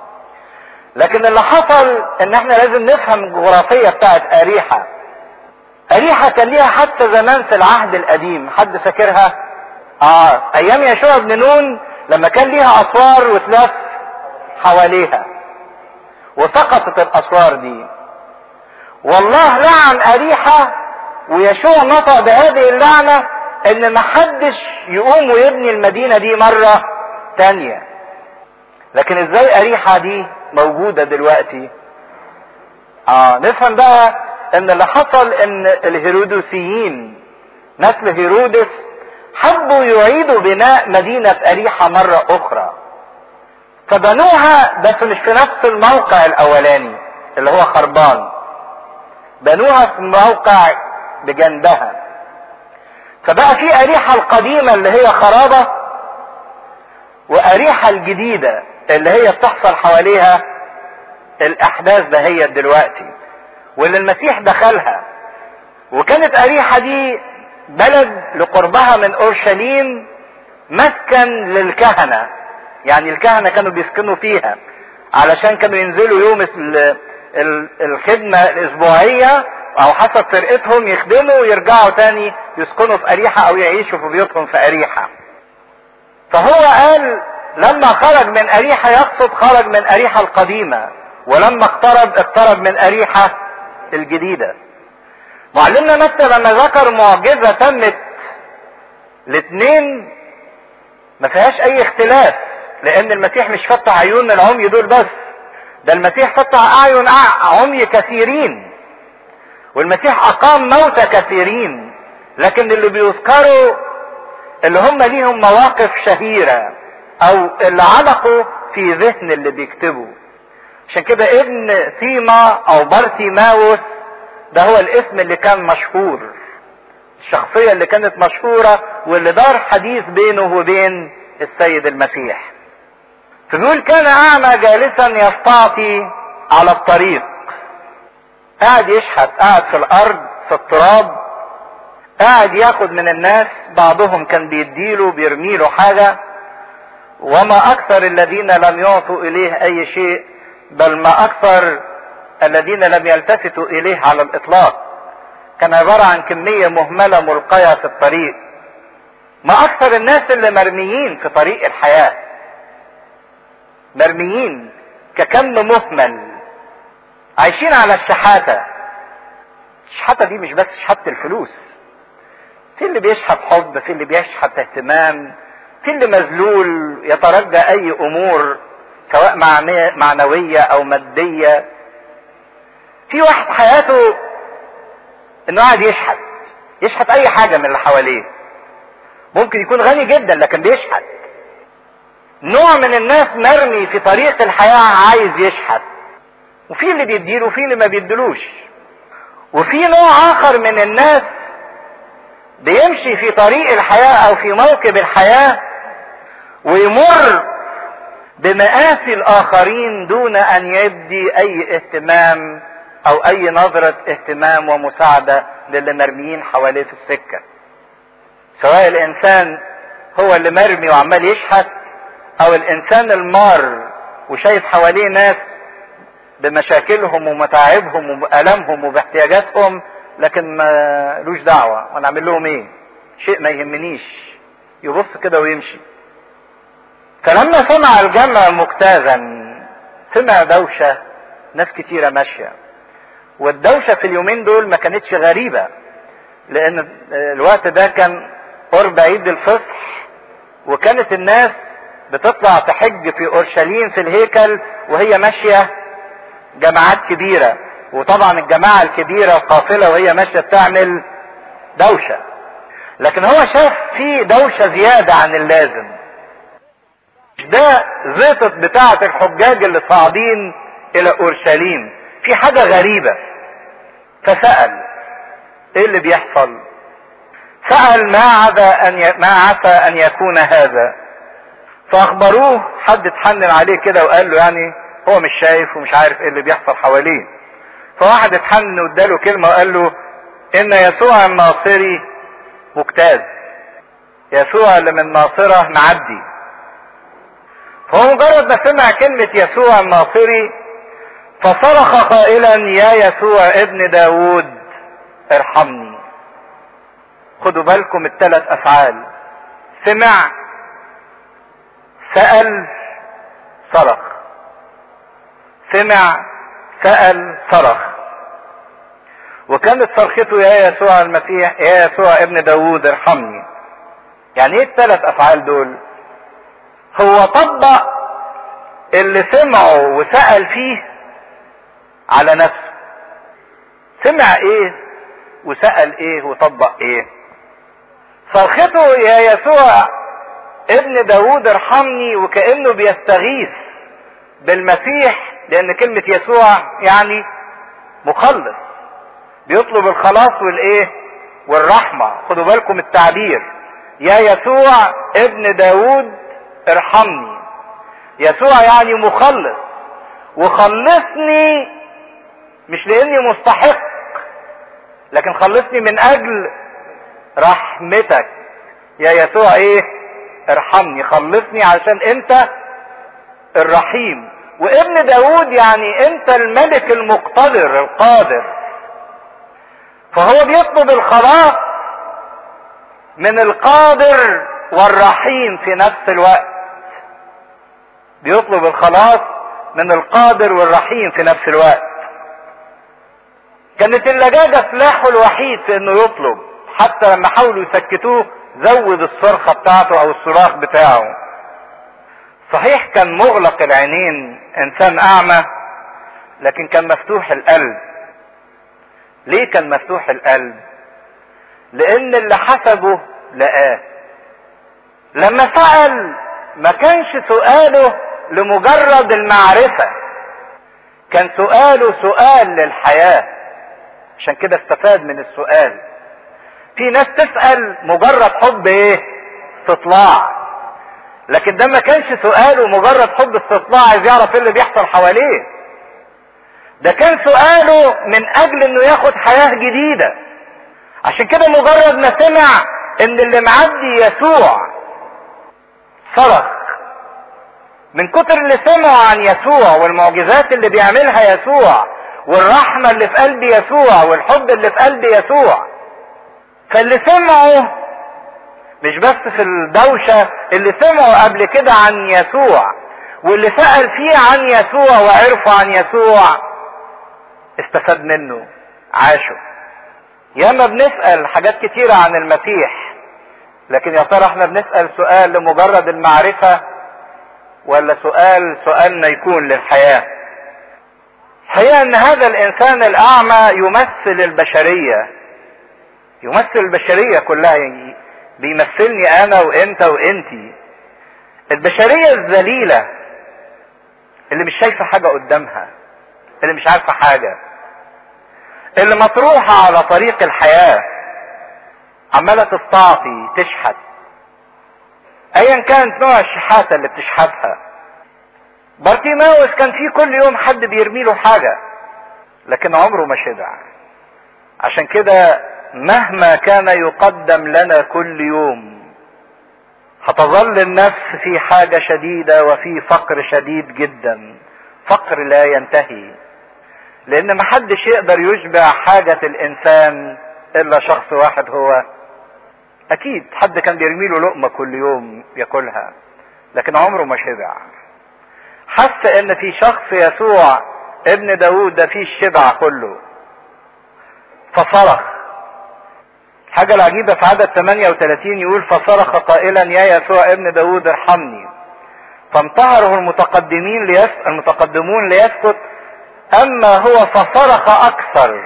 لكن اللي حصل ان احنا لازم نفهم الجغرافية بتاعت أريحة. أريحة كان ليها حتى زمان في العهد القديم، حد فاكرها؟ اه ايام يشوع بن نون لما كان ليها اسوار وتلف حواليها وسقطت الاسوار دي، والله لعن أريحة ويشوع نطق بهذه اللعنة ان محدش يقوم ويبني المدينة دي مرة تانية. لكن ازاي أريحة دي موجودة دلوقتي؟ اه نفهم بقى ان اللي حصل ان الهيرودوسيين نسل هيرودس حبوا يعيدوا بناء مدينة أريحة مرة اخرى، فبنوها بس مش في نفس الموقع الاولاني اللي هو خربان، بنوها في موقع بجنبها. فبقى في أريحة القديمة اللي هي خرابة وأريحة الجديدة اللي هي بتحصل حواليها الاحداث ده هي دلوقتي واللي المسيح دخلها. وكانت أريحة دي بلد لقربها من أورشليم مسكن للكهنة، يعني الكهنة كانوا بيسكنوا فيها علشان كانوا ينزلوا يوم الخدمة الأسبوعية أو حسب فرقتهم يخدموا ويرجعوا تاني يسكنوا في أريحة أو يعيشوا في بيوتهم في أريحة. فهو قال لما خرج من أريحة يقصد خرج من أريحة القديمة، ولما اقترب اقترب من أريحة الجديدة. معلمنا متى لما ذكر معجزة تمت الاثنين ما فيهاش اي اختلاف، لان المسيح مش فتح عيون العمي دول بس، ده المسيح فتح اعين عمي كثيرين، والمسيح اقام موتى كثيرين، لكن اللي بيذكروا اللي هم ليهم مواقف شهيرة او اللي علقوا في ذهن اللي بيكتبوا. عشان كده ابن تيما او بارتيماوس ده هو الاسم اللي كان مشهور، الشخصية اللي كانت مشهورة واللي دار حديث بينه وبين السيد المسيح. فبيقول كان اعمى جالسا يستعطي على الطريق، قاعد يشحت، قاعد في الارض في التراب، قاعد ياخد من الناس، بعضهم كان بيديله بيرميله حاجة، وما اكثر الذين لم يعطوا اليه اي شيء، بل ما اكثر الذين لم يلتفتوا اليه على الاطلاق. كان عبارة عن كمية مهملة ملقية في الطريق. ما اكثر الناس اللي مرميين في طريق الحياة، مرميين ككم مهمل، عايشين على الشحاتة. الشحاتة دي مش بس شحاتة الفلوس، في اللي بيشحت حب، في اللي بيشحت اهتمام، في اللي مذلول يترجى اي امور سواء معنوية او مادية. في واحد حياته انه قاعد يشحت، يشحت اي حاجة من اللي حواليه، ممكن يكون غني جدا لكن بيشحت. نوع من الناس مرمي في طريق الحياة عايز يشحت، وفي اللي بيديله وفي اللي ما بيدلوش. وفي نوع اخر من الناس بيمشي في طريق الحياة او في موكب الحياة ويمر بمآسي الاخرين دون ان يدي اي اهتمام او اي نظرة اهتمام ومساعدة للي مرميين حواليه في السكة. سواء الانسان هو اللي مرمي وعمال يشحت، او الانسان المار وشايف حواليه ناس بمشاكلهم ومتاعبهم وبألمهم وباحتياجاتهم، لكن ما لوش دعوة، وانا اعمل لهم ايه؟ شيء ما يهمنيش، يبص كده ويمشي. فلما سمع الجمع مجتازا، سمع دوشة، ناس كتيرة ماشية. والدوشة في اليومين دول ما كانتش غريبة، لان الوقت ده كان قرب عيد الفصح، وكانت الناس بتطلع تحج في اورشليم في الهيكل وهي ماشية جماعات كبيرة، وطبعا الجماعة الكبيرة القافلة وهي ماشية بتعمل دوشة. لكن هو شاف في دوشة زيادة عن اللازم، ده زيطة بتاعة الحجاج اللي صاعدين الى اورشليم، في حاجة غريبة. فسأل ايه اللي بيحصل؟ سأل ما عسى ان ي... ما عسى ان يكون هذا. فاخبروه، حد اتحنن عليه كده وقال له يعني هو مش شايف ومش عارف ايه اللي بيحصل حواليه. فواحد اتحنن واداله كلمة وقال له ان يسوع الناصري مجتاز، يسوع اللي من ناصرة معدي. فهو مجرد ما سمع كلمة يسوع الناصري فصرخ قائلا يا يسوع ابن داود ارحمني. خدوا بالكم الثلاث افعال، سمع، سأل، صرخ. سمع، سأل، صرخ. وكانت صرخته يا يسوع المسيح يا يسوع ابن داود ارحمني. يعني ايه الثلاث افعال دول؟ هو طبق اللي سمعه وسأل فيه على نفسه. سمع ايه وسأل ايه وطبق ايه؟ صرخته يا يسوع ابن داود ارحمني وكأنه بيستغيث بالمسيح، لان كلمة يسوع يعني مخلص، بيطلب الخلاص والايه والرحمة. خدوا بالكم التعبير، يا يسوع ابن داود ارحمني. يسوع يعني مخلص، وخلصني مش لاني مستحق، لكن خلصني من اجل رحمتك يا يسوع، ايه؟ ارحمني، خلصني عشان انت الرحيم. وابن داود يعني انت الملك المقتدر القادر، فهو بيطلب الخلاص من القادر والرحيم في نفس الوقت. بيطلب الخلاص من القادر والرحيم في نفس الوقت. كانت اللجاجة سلاحه الوحيد في انه يطلب، حتى لما حاولوا يسكتوه زود الصرخة بتاعته او الصراخ بتاعه. صحيح كان مغلق العينين، انسان اعمى، لكن كان مفتوح القلب. ليه كان مفتوح القلب؟ لان اللي حسبه لقاه. لما سأل ما كانش سؤاله لمجرد المعرفة، كان سؤاله سؤال للحياة، عشان كده استفاد من السؤال. في ناس تسأل مجرد حب ايه؟ استطلاع. لكن ده ما كانش سؤاله مجرد حب استطلاع عايز يعرف ايه اللي بيحصل حواليه. ده كان سؤاله من اجل انه ياخد حياة جديدة. عشان كده مجرد ما سمع ان اللي معدي يسوع صرخ. من كتر اللي سمعوا عن يسوع والمعجزات اللي بيعملها يسوع والرحمة اللي في قلب يسوع والحب اللي في قلب يسوع، فاللي سمعوا مش بس في الدوشة، اللي سمعوا قبل كده عن يسوع واللي سأل فيه عن يسوع وعرفوا عن يسوع استفاد منه، عاشوا. ياما بنسأل حاجات كتيرة عن المسيح، لكن يا ترى احنا بنسأل سؤال لمجرد المعرفة ولا سؤال سؤالنا يكون للحياة؟ الحقيقة ان هذا الانسان الاعمى يمثل البشرية، يمثل البشرية كلها، يعني بيمثلني انا وانت وانتي. البشرية الذليلة اللي مش شايفة حاجة قدامها، اللي مش عارفة حاجة، اللي مطروحة على طريق الحياة، عمالة تستعطي تشحت، ايا كانت نوع الشحاتة اللي بتشحتها. بارتيماوس كان فيه كل يوم حد بيرميله حاجة، لكن عمره ما شبع. عشان كده مهما كان يقدم لنا كل يوم هتظل النفس في حاجة شديدة وفي فقر شديد جدا، فقر لا ينتهي، لان محدش يقدر يشبع حاجة الانسان الا شخص واحد. هو اكيد حد كان بيرميله لقمة كل يوم ياكلها، لكن عمره ما شبع. حس ان في شخص يسوع ابن داود ده فيه الشبع كله، فصرخ. الحاجة العجيبة في عدد ثمانية وثلاثين يقول فصرخ قائلا يا يسوع ابن داود ارحمني، فانتهره المتقدمين ليس... المتقدمون ليسكت، اما هو فصرخ اكثر.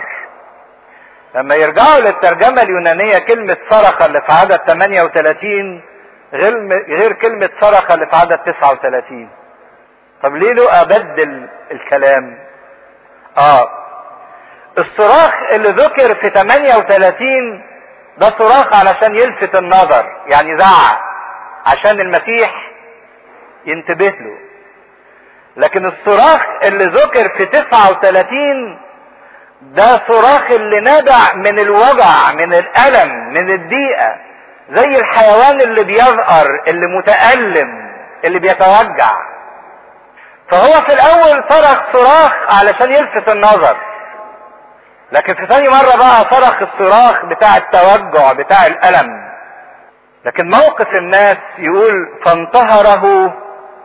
لما يرجعوا للترجمة اليونانية كلمة صرخ اللي في عدد ثمانية وثلاثين غير, غير كلمة صرخ اللي في عدد تسعة وثلاثين. طب ليه له ابدل الكلام؟ اه الصراخ اللي ذكر في ثمانية وثلاثين ده صراخ علشان يلفت النظر، يعني زعق عشان المسيح ينتبه له. لكن الصراخ اللي ذكر في تسعة وثلاثين ده صراخ اللي نابع من الوجع، من الألم، من الضيقة، زي الحيوان اللي بيذعر، اللي متألم، اللي بيتوجع. فهو في الأول صرخ صراخ علشان يلفت النظر، لكن في ثاني مرة بقى صرخ الصراخ بتاع التوجع بتاع الألم. لكن موقف الناس يقول فانتهره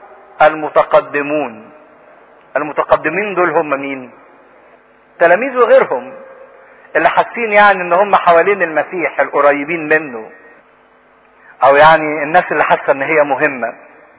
المتقدمون. المتقدمين دول هم مين؟ تلاميذ وغيرهم اللي حاسين يعني ان هم حوالين المسيح، القريبين منه، او يعني الناس اللي حاسه ان هي مهمه.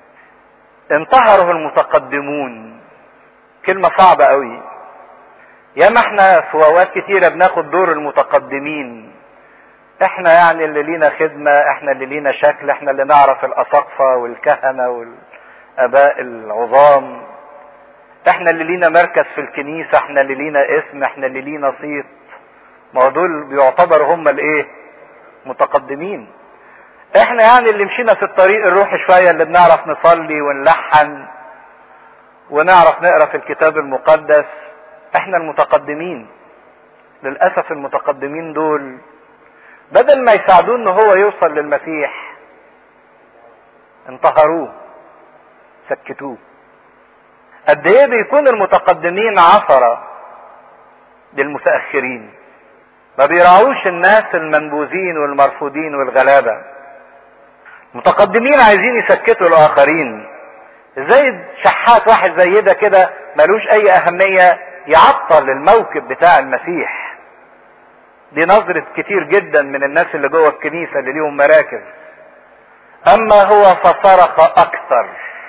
انتهره المتقدمون، كلمه صعبه قوي. ياما احنا في اوقات كتيره بناخد دور المتقدمين، احنا يعني اللي لينا خدمه، احنا اللي لينا شكل، احنا اللي نعرف الاساقفه والكهنه والاباء العظام، احنا اللي لينا مركز في الكنيسه، احنا اللي لينا اسم، احنا اللي لينا صيت. ما هو دول بيعتبروا هم الايه؟ متقدمين. احنا يعني اللي مشينا في الطريق الروحي شويه، اللي بنعرف نصلي ونلحن ونعرف نقرا في الكتاب المقدس، احنا المتقدمين. للأسف المتقدمين دول بدل ما يساعدوه ان هو يوصل للمسيح انتهروه، سكتوه. قد ايه بيكون المتقدمين عثرة للمتأخرين، ما بيراعوش الناس المنبوذين والمرفوضين والغلابة. المتقدمين عايزين يسكتوا الآخرين. ازاي شحات واحد زي ده كده ملوش اي اهمية يعطل الموكب بتاع المسيح؟ دي نظرة كتير جدا من الناس اللي جوه الكنيسة اللي ليهم مراكز. اما هو فصرخ اكثر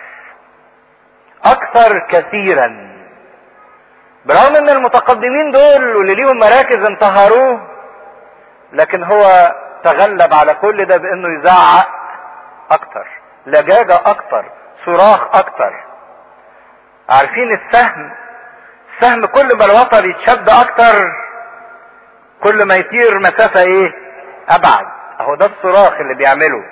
اكثر كثيرا، برغم ان المتقدمين دول واللي ليهم مراكز انتهروه، لكن هو تغلب على كل ده بانه يزعق اكتر، لجاجة اكتر، صراخ اكتر. عارفين السهم السهم كل ما الوتر يتشد اكتر كل ما يطير مسافة ايه ابعد. اهو ده الصراخ اللي بيعمله.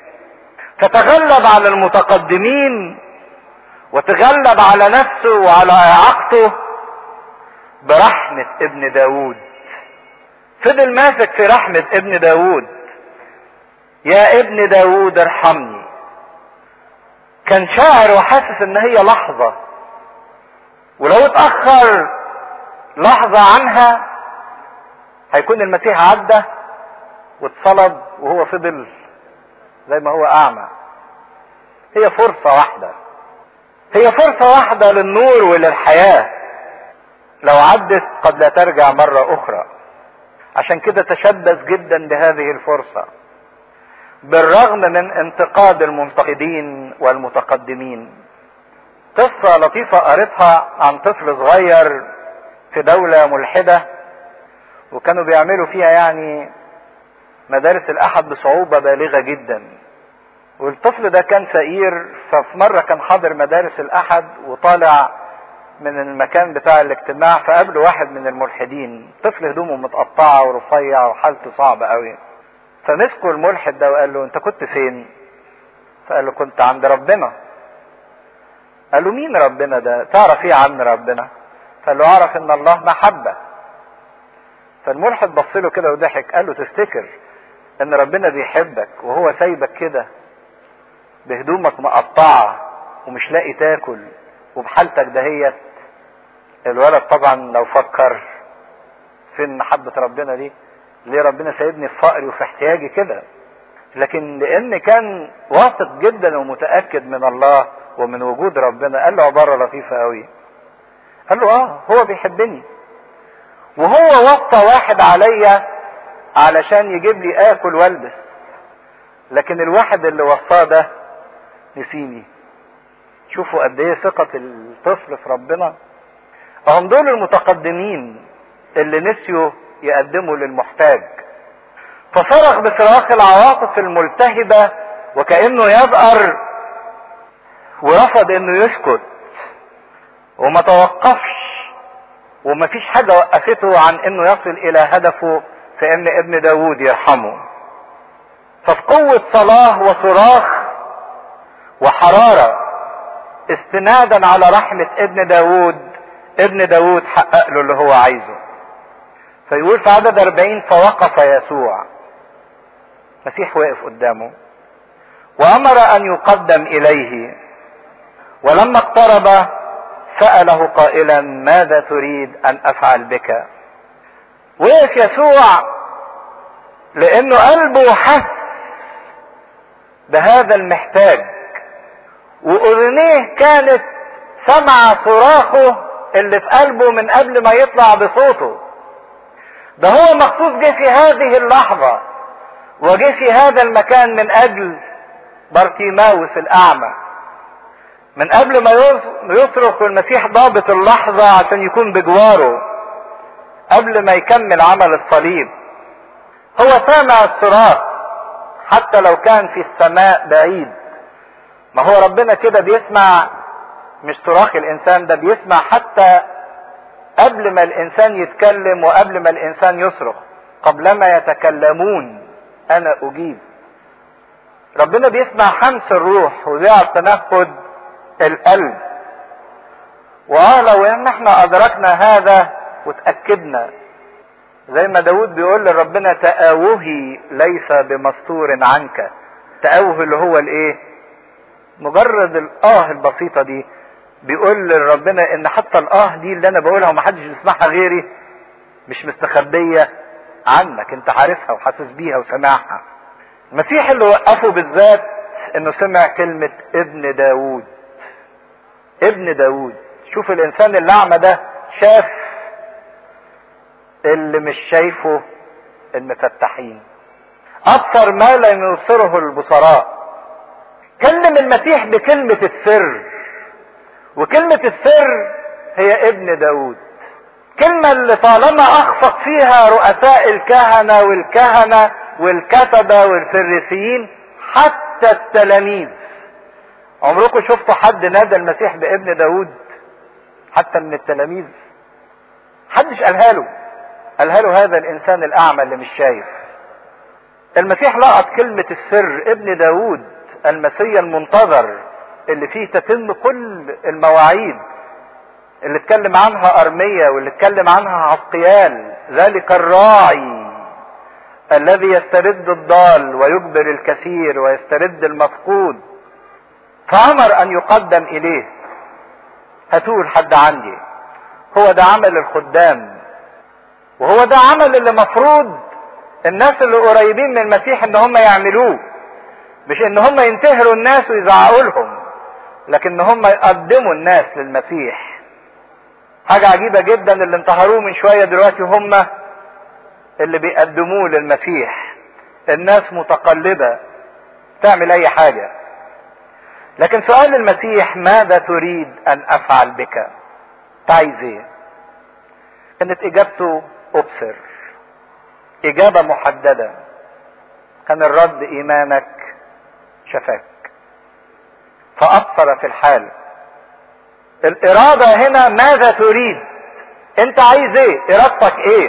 فتغلب على المتقدمين وتغلب على نفسه وعلى اعاقته برحمة ابن داود. فضل ماسك في رحمة ابن داود. يا ابن داود ارحمني. كان شاعر وحاسس ان هي لحظة، ولو اتأخر لحظة عنها هيكون المسيح عدى واتصلب وهو فضل زي ما هو اعمى. هي فرصة واحدة، هي فرصة واحدة للنور وللحياة، لو عدت قد لا ترجع مرة اخرى. عشان كده تشبث جدا بهذه الفرصة بالرغم من انتقاد المنتقدين والمتقدمين. قصة لطيفة قريتها عن طفل صغير في دولة ملحدة، وكانوا بيعملوا فيها يعني مدارس الأحد بصعوبة بالغة جدا. والطفل ده كان فقير، ففي مرة كان حاضر مدارس الأحد وطالع من المكان بتاع الاجتماع فقابله واحد من الملحدين. طفل هدومه متقطعة ورفيع وحالته صعبة قوي. فمسكوا الملحد ده وقال له انت كنت فين؟ فقال له كنت عند ربنا. قال له مين ربنا ده؟ تعرف ايه عن ربنا؟ قال له اعرف ان الله محبة. فالملحد بص له كده وضحك، قال له تفتكر ان ربنا بيحبك وهو سايبك كده بهدومك مقطعة ومش لاقي تاكل وبحالتك دهيت؟ الولد طبعا لو فكر فين محبة ربنا دي، ليه ربنا سايبني في فقري وفي احتياجي كده؟ لكن لان كان واثق جدا ومتأكد من الله ومن وجود ربنا، قال له عبارة لطيفة قوي. قال له اه هو بيحبني، وهو وصى واحد عليا علشان يجيب لي اكل والبس، لكن الواحد اللي وصاه ده نسيني. شوفوا قد ايه ثقة الطفل في ربنا. هم دول المتقدمين اللي نسيوا يقدموا للمحتاج. فصرخ بصراخ العواطف الملتهبة وكأنه يبقر، ورفض انه يسكت وما توقفش، ومفيش حاجة وقفته عن انه يصل الى هدفه في ان ابن داود يرحمه. ففي قوة صلاة وصراخ وحرارة استنادا على رحمة ابن داود، ابن داود حقق له اللي هو عايزه. فيقول في عدد أربعين فوقف يسوع، مسيح واقف قدامه، وأمر أن يقدم إليه، ولما اقترب سأله قائلا ماذا تريد أن أفعل بك؟ وقف يسوع لأنه قلبه حس بهذا المحتاج، وأذنيه كانت سمع صراخه اللي في قلبه من قبل ما يطلع بصوته. ده هو مخصوص جه في هذه اللحظة وجه في هذا المكان من أجل بارتيماوس الأعمى. من قبل ما يصرخ المسيح ضابط اللحظة عشان يكون بجواره قبل ما يكمل عمل الصليب. هو سامع الصراخ حتى لو كان في السماء بعيد. ما هو ربنا كده بيسمع، مش صراخ الإنسان ده، بيسمع حتى قبل ما الإنسان يتكلم وقبل ما الإنسان يصرخ. قبلما يتكلمون أنا أجيب. ربنا بيسمع حمس الروح وذيع تنفد القلب. واه لو ان احنا ادركنا هذا وتأكدنا زي ما داود بيقول لربنا تآوهي ليس بمستور عنك. تآوه اللي هو الايه؟ مجرد الاه البسيطة دي بيقول لربنا ان حتى الاه دي اللي انا بقولها ومحدش بيسمعها غيري مش مستخبية عنك، انت عارفها وحاسس بيها وسمعها. المسيح اللي وقفه بالذات انه سمع كلمة ابن داود. ابن داود. شوف الانسان اللعمة ده شاف اللي مش شايفه المفتحين، ابصر ما لا يبصره البصراء. كلم المسيح بكلمة السر، وكلمة السر هي ابن داود. كلمة اللي طالما اخفق فيها رؤساء الكهنة والكهنة والكتبة والفريسيين حتى التلاميذ. عمركم شفتوا حد نادى المسيح بابن داود حتى من التلاميذ؟ حدش قالها له. قالها له هذا الانسان الاعمى اللي مش شايف. المسيح لقط كلمة السر ابن داود، المسيا المنتظر اللي فيه تتم كل المواعيد اللي اتكلم عنها ارميا واللي اتكلم عنها عزقيال. ذلك الراعي الذي يسترد الضال ويجبر الكثير ويسترد المفقود، فامر ان يقدم اليه. هاتوه لحد عندي. هو ده عمل الخدام، وهو ده عمل اللي مفروض الناس اللي قريبين من المسيح ان هم يعملوه. مش ان هم ينتهروا الناس ويزعقوا لهم، لكن ان هم يقدموا الناس للمسيح. حاجة عجيبة جدا اللي انتهروه من شوية دلوقتي هم اللي بيقدموه للمسيح. الناس متقلبة تعمل اي حاجة. لكن سؤال المسيح ماذا تريد ان افعل بك؟ عايز ايه؟ كانت اجابته ابصر. اجابة محددة. كان الرد ايمانك شفاك. فابصر في الحال. الارادة هنا ماذا تريد؟ انت عايز ايه؟ ارادتك ايه؟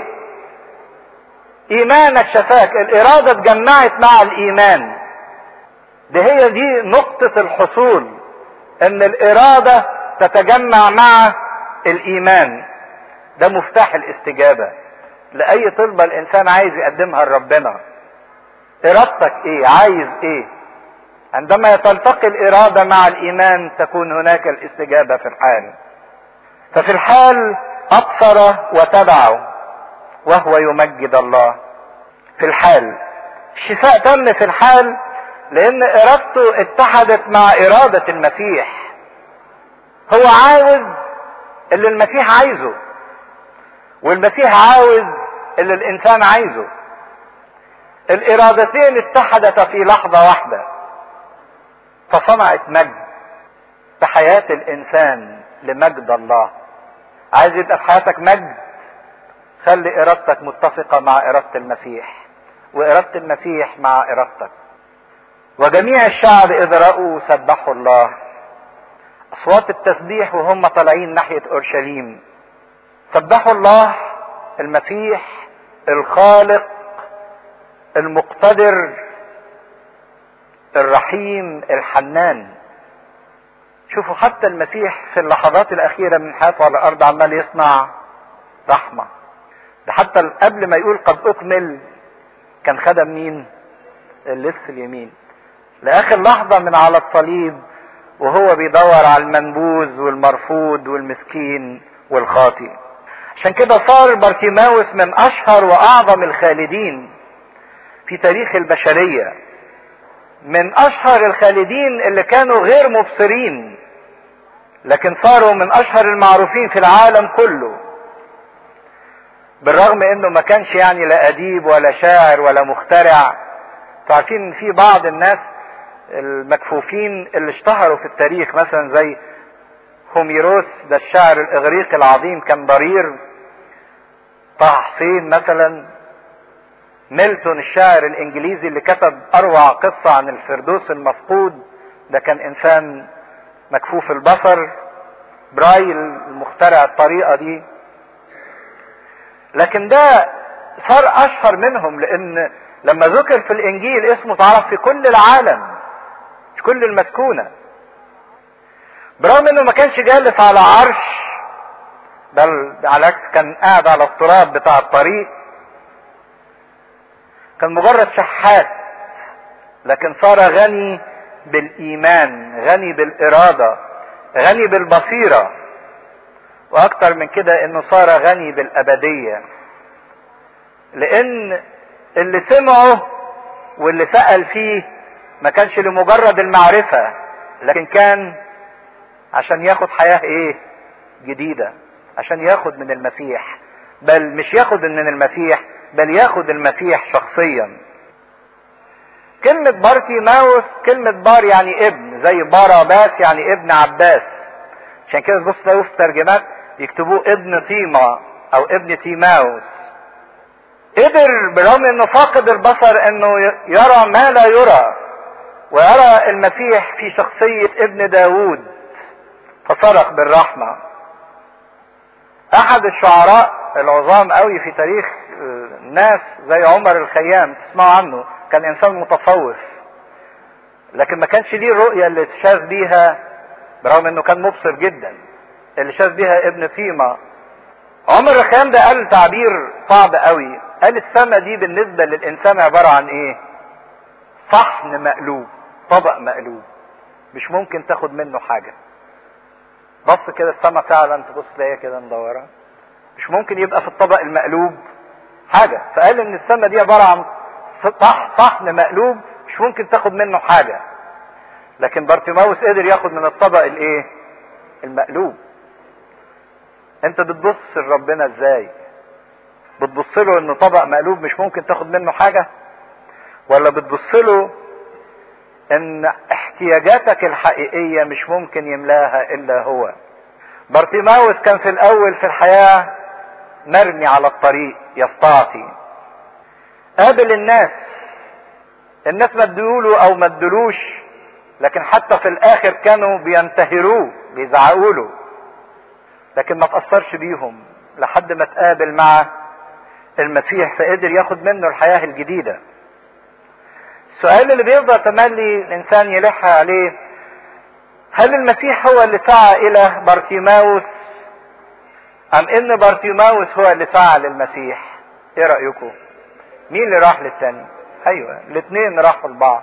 ايمانك شفاك. الارادة اتجمعت مع الايمان. دي هي دي نقطة الحصول، ان الارادة تتجمع مع الايمان. ده مفتاح الاستجابة لأي طلبة الإنسان عايز يقدمها لربنا. إرادتك إيه؟ عايز إيه؟ عندما تلتقي الإرادة مع الإيمان تكون هناك الاستجابة في الحال. ففي الحال أبصر وتبعه وهو يمجد الله. في الحال الشفاء تم في الحال، لأن إرادته اتحدت مع إرادة المسيح. هو عاوز اللي المسيح عايزه، والمسيح عاوز اللي الانسان عايزه. الارادتين اتحدتا في لحظة واحدة فصنعت مجد في حياة الانسان لمجد الله. عايز يبقى في حياتك مجد؟ خلي ارادتك متفقة مع ارادة المسيح، وارادة المسيح مع ارادتك. وجميع الشعب اذ رأوا سبحوا الله. اصوات التسبيح وهم طالعين ناحية اورشليم. سبحوا الله المسيح الخالق المقتدر الرحيم الحنان. شوفوا حتى المسيح في اللحظات الاخيرة من حياته على الارض عمال يصنع رحمة. ده حتى قبل ما يقول قد اكمل كان خدم مين؟ اللص اليمين. لاخر لحظة من على الصليب وهو بيدور على المنبوذ والمرفوض والمسكين والخاطئ. عشان كده صار بارتيماوس من اشهر واعظم الخالدين في تاريخ البشرية. من اشهر الخالدين اللي كانوا غير مبصرين، لكن صاروا من اشهر المعروفين في العالم كله. بالرغم انه ما كانش يعني لا اديب ولا شاعر ولا مخترع. تعرفين ان في بعض الناس المكفوفين اللي اشتهروا في التاريخ، مثلا زي هوميروس ده الشاعر الاغريقي العظيم كان ضرير. طه حسين مثلا. ميلتون الشاعر الانجليزي اللي كتب اروع قصة عن الفردوس المفقود ده كان انسان مكفوف البصر. برايل المخترع الطريقة دي. لكن ده صار اشهر منهم، لان لما ذكر في الانجيل اسمه تعرف في كل العالم، في كل المسكونة. برغم انه ما كانش جالس على عرش، بل على العكس كان قاعد على التراب بتاع الطريق، كان مجرد شحات، لكن صار غني بالايمان، غني بالارادة، غني بالبصيرة، واكتر من كده انه صار غني بالابدية. لان اللي سمعه واللي سأل فيه ما كانش لمجرد المعرفة، لكن كان عشان ياخد حياة ايه؟ جديدة، عشان ياخد من المسيح، بل مش ياخد من المسيح، بل ياخد المسيح شخصيا. كلمة بارتيماوس، كلمة بار يعني ابن، زي باراباس يعني ابن عباس، عشان كده تبص تلاقوا في ترجمات يكتبوه ابن تيما او ابن تيماوس. قدر برغم انه فاقد البصر انه يرى ما لا يرى، ويرى المسيح في شخصية ابن داود، فصرخ بالرحمة. احد الشعراء العظام قوي في تاريخ الناس زي عمر الخيام، تسمعوا عنه، كان انسان متصوف، لكن ما كانش ليه الرؤية اللي شاف بيها، برغم انه كان مبصر جدا، اللي شاف بيها ابن تيما. عمر الخيام ده قال تعبير صعب قوي، قال السماء دي بالنسبة للانسان عبارة عن ايه؟ صحن مقلوب، طبق مقلوب، مش ممكن تاخد منه حاجة. بص كده السماء فعلا تبص تلاقيها كده مدورة، مش ممكن يبقى في الطبق المقلوب حاجة. فقال ان السماء دي عبارة عن صحن مقلوب، مش ممكن تاخد منه حاجة. لكن بارتيماوس قدر ياخد من الطبق الايه؟ المقلوب. انت بتبص لربنا ازاي؟ بتبص له انه طبق مقلوب مش ممكن تاخد منه حاجة، ولا بتبص له ان احتياجاتك الحقيقية مش ممكن يملاها الا هو؟ بارتيماوس كان في الاول في الحياة مرمي على الطريق يستعطي، قابل الناس، الناس ما ادوله او ما ادلوش، لكن حتى في الاخر كانوا بينتهروه بيزعقوا له، لكن ما تأثرش بيهم لحد ما تقابل مع المسيح، فقدر ياخد منه الحياة الجديدة. السؤال اللي بيفضل تملي الانسان يلح عليه، هل المسيح هو اللي سعى الى بارتيماوس ام ان بارتيماوس هو اللي سعى للمسيح؟ ايه رأيكم؟ مين اللي راح للتاني؟ ايوه الاثنين راحوا لبعض.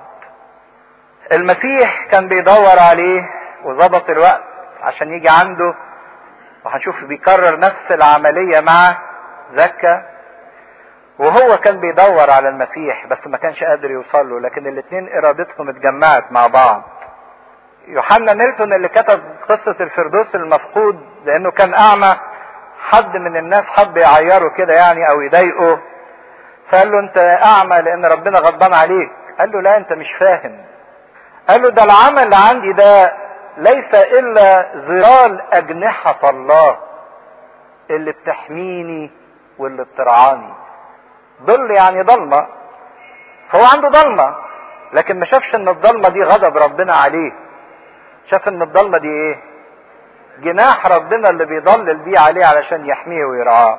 المسيح كان بيدور عليه وظبط الوقت عشان يجي عنده، وهنشوف بيكرر نفس العملية مع زكا، وهو كان بيدور على المسيح بس ما كانش قادر يوصل له، لكن الاثنين ارادتهم اتجمعت مع بعض. يوحنا ميلتون اللي كتب قصة الفردوس المفقود، لانه كان اعمى، حد من الناس حب يعيره كده يعني او يضايقه، فقال له انت اعمى لان ربنا غضبان عليك. قال له لا انت مش فاهم. قال له ده العمل اللي عندي ده ليس الا ظلال اجنحة الله اللي بتحميني واللي بترعاني. ظل يعني ضلمة، فهو عنده ضلمة، لكن ما شافش ان الضلمة دي غضب ربنا عليه، شاف ان الضلمة دي ايه؟ جناح ربنا اللي بيضلل بيه عليه علشان يحميه ويرعاه.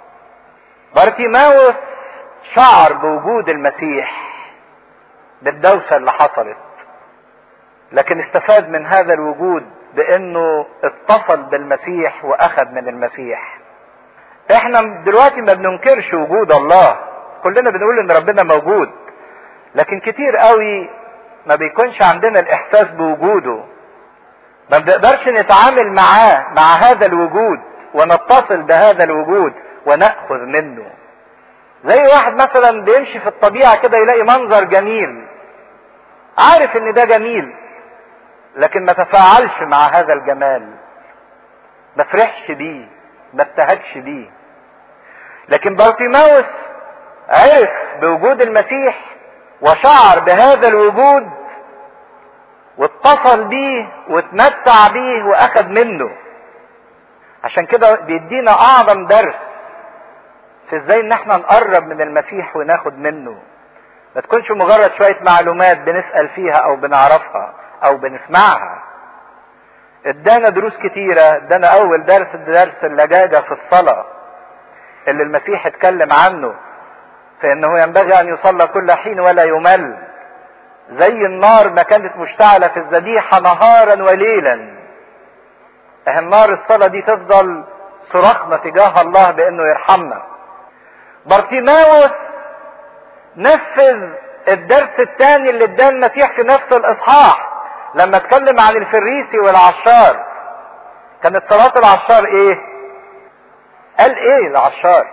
بارتيماوس شعر بوجود المسيح بالدوسة اللي حصلت، لكن استفاد من هذا الوجود بانه اتصل بالمسيح واخذ من المسيح. احنا دلوقتي ما بننكرش وجود الله، كلنا بنقول ان ربنا موجود، لكن كتير قوي ما بيكونش عندنا الاحساس بوجوده، ما بنقدرش نتعامل معاه مع هذا الوجود ونتصل بهذا الوجود ونأخذ منه. زي واحد مثلا بيمشي في الطبيعة كده يلاقي منظر جميل، عارف ان ده جميل، لكن ما تفاعلش مع هذا الجمال، ما فرحش بيه، ما ابتهجش بيه. لكن بارتيماوس عرف بوجود المسيح وشعر بهذا الوجود واتصل بيه واتمتع بيه واخد منه. عشان كده بيدينا اعظم درس في ازاي ان احنا نقرب من المسيح وناخد منه. ما تكونش مجرد شوية معلومات بنسأل فيها او بنعرفها او بنسمعها. ادانا دروس كتيرة. ادانا اول درس درس اللجاجة في الصلاة اللي المسيح اتكلم عنه، فانه ينبغي ان يصلى كل حين ولا يمل، زي النار ما كانت مشتعلة في الذبيحة نهارا وليلا. اه النار الصلاة دي تفضل صراخنا تجاه الله بانه يرحمنا. بارتيماوس نفذ الدرس الثاني اللي اداه المسيح في نفس الاصحاح لما اتكلم عن الفريسي والعشار. كانت صلاة العشار ايه؟ قال ايه العشار؟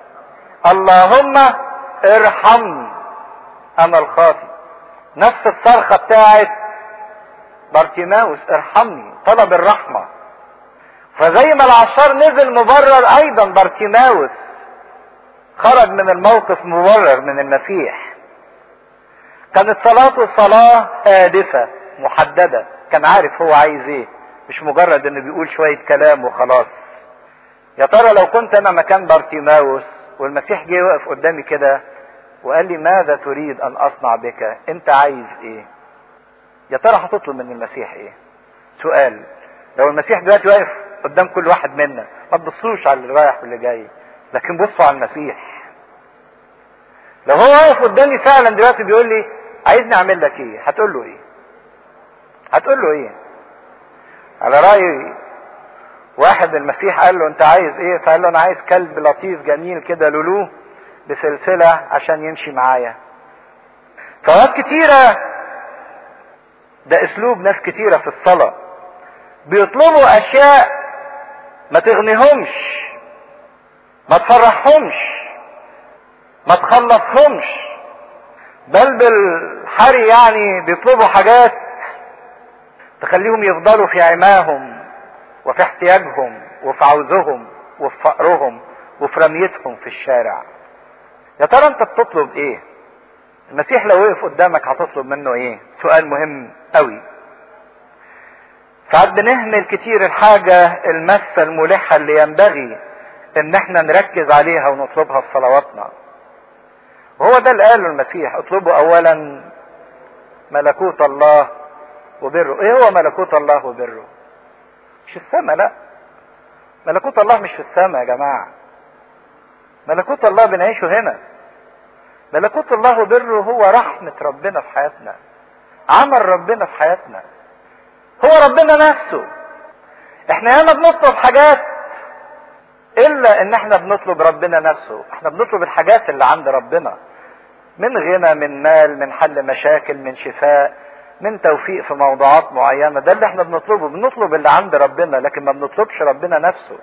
اللهم ارحمني انا الخاطئ. نفس الصرخة بتاعت بارتيماوس، ارحمني، طلب الرحمة. فزي ما العشار نزل مبرر، ايضا بارتيماوس خرج من الموقف مبرر من المسيح. كانت صلاته صلاة هادفة محددة، كان عارف هو عايز ايه، مش مجرد انه بيقول شوية كلام وخلاص. يا ترى لو كنت انا مكان بارتيماوس والمسيح جه وقف قدامي كده وقال لي ماذا تريد ان اصنع بك، انت عايز ايه؟ يا ترى هتطلب من المسيح ايه؟ سؤال. لو المسيح دلوقتي واقف قدام كل واحد منا، ما تبصوش على اللي رايح واللي جاي، لكن بصوا على المسيح. لو هو واقف قدامي فعلا دلوقتي بيقول لي عايزني اعمل لك ايه، هتقول له ايه؟ هتقول له ايه؟ على رأي واحد المسيح قال له انت عايز ايه؟ فقال له انا عايز كلب لطيف جميل كده لولو بسلسلة عشان يمشي معايا. فوقت كتيرة ده اسلوب ناس كتيرة في الصلاة، بيطلبوا اشياء ما تغنيهمش، ما تفرحهمش، ما تخلصهمش، بل بالحري يعني بيطلبوا حاجات تخليهم يفضلوا في عماهم وفي احتياجهم وفي عوزهم وفي فقرهم وفي رميتهم في الشارع. يا ترى انت بتطلب ايه؟ المسيح لو وقف قدامك هتطلب منه ايه؟ سؤال مهم قوي. ساعات بنهمل كتير الحاجة الماسة الملحة اللي ينبغي ان احنا نركز عليها ونطلبها في صلواتنا. وهو ده اللي قاله المسيح، اطلبوا اولا ملكوت الله وبره. ايه هو ملكوت الله وبره؟ مش السماء، لا. ملكوت الله مش في السماء يا جماعة. ملكوت الله بنعيشه هنا. ملكوت الله وبره هو رحمة ربنا في حياتنا، عمل ربنا في حياتنا، هو ربنا نفسه. احنا هنا بنطلب حاجات الا ان احنا بنطلب ربنا نفسه. احنا بنطلب الحاجات اللي عند ربنا، من غنى، من مال، من حل مشاكل، من شفاء، من توفيق في موضوعات معينة. ده اللي احنا بنطلبه، بنطلب اللي عند ربنا، لكن ما بنطلبش ربنا نفسه.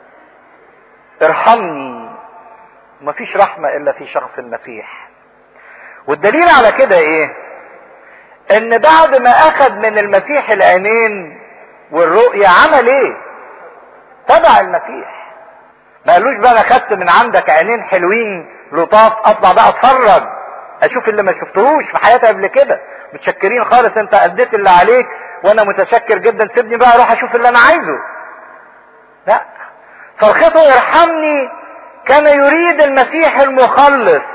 ارحمني. مفيش رحمة الا في شخص المسيح. والدليل على كده ايه؟ ان بعد ما اخذ من المسيح العينين والرؤية عمل ايه؟ تبع المسيح. ما قالوش بقى انا خدت من عندك عينين حلوين لطاف، اطلع بقى اتفرج اشوف اللي ما شفتهوش في حياتي قبل كده. متشكرين خالص، انت اديت اللي عليك وانا متشكر جدا، سيبني بقى اروح اشوف اللي انا عايزه. لا، صرخته ارحمني كان يريد المسيح المخلص.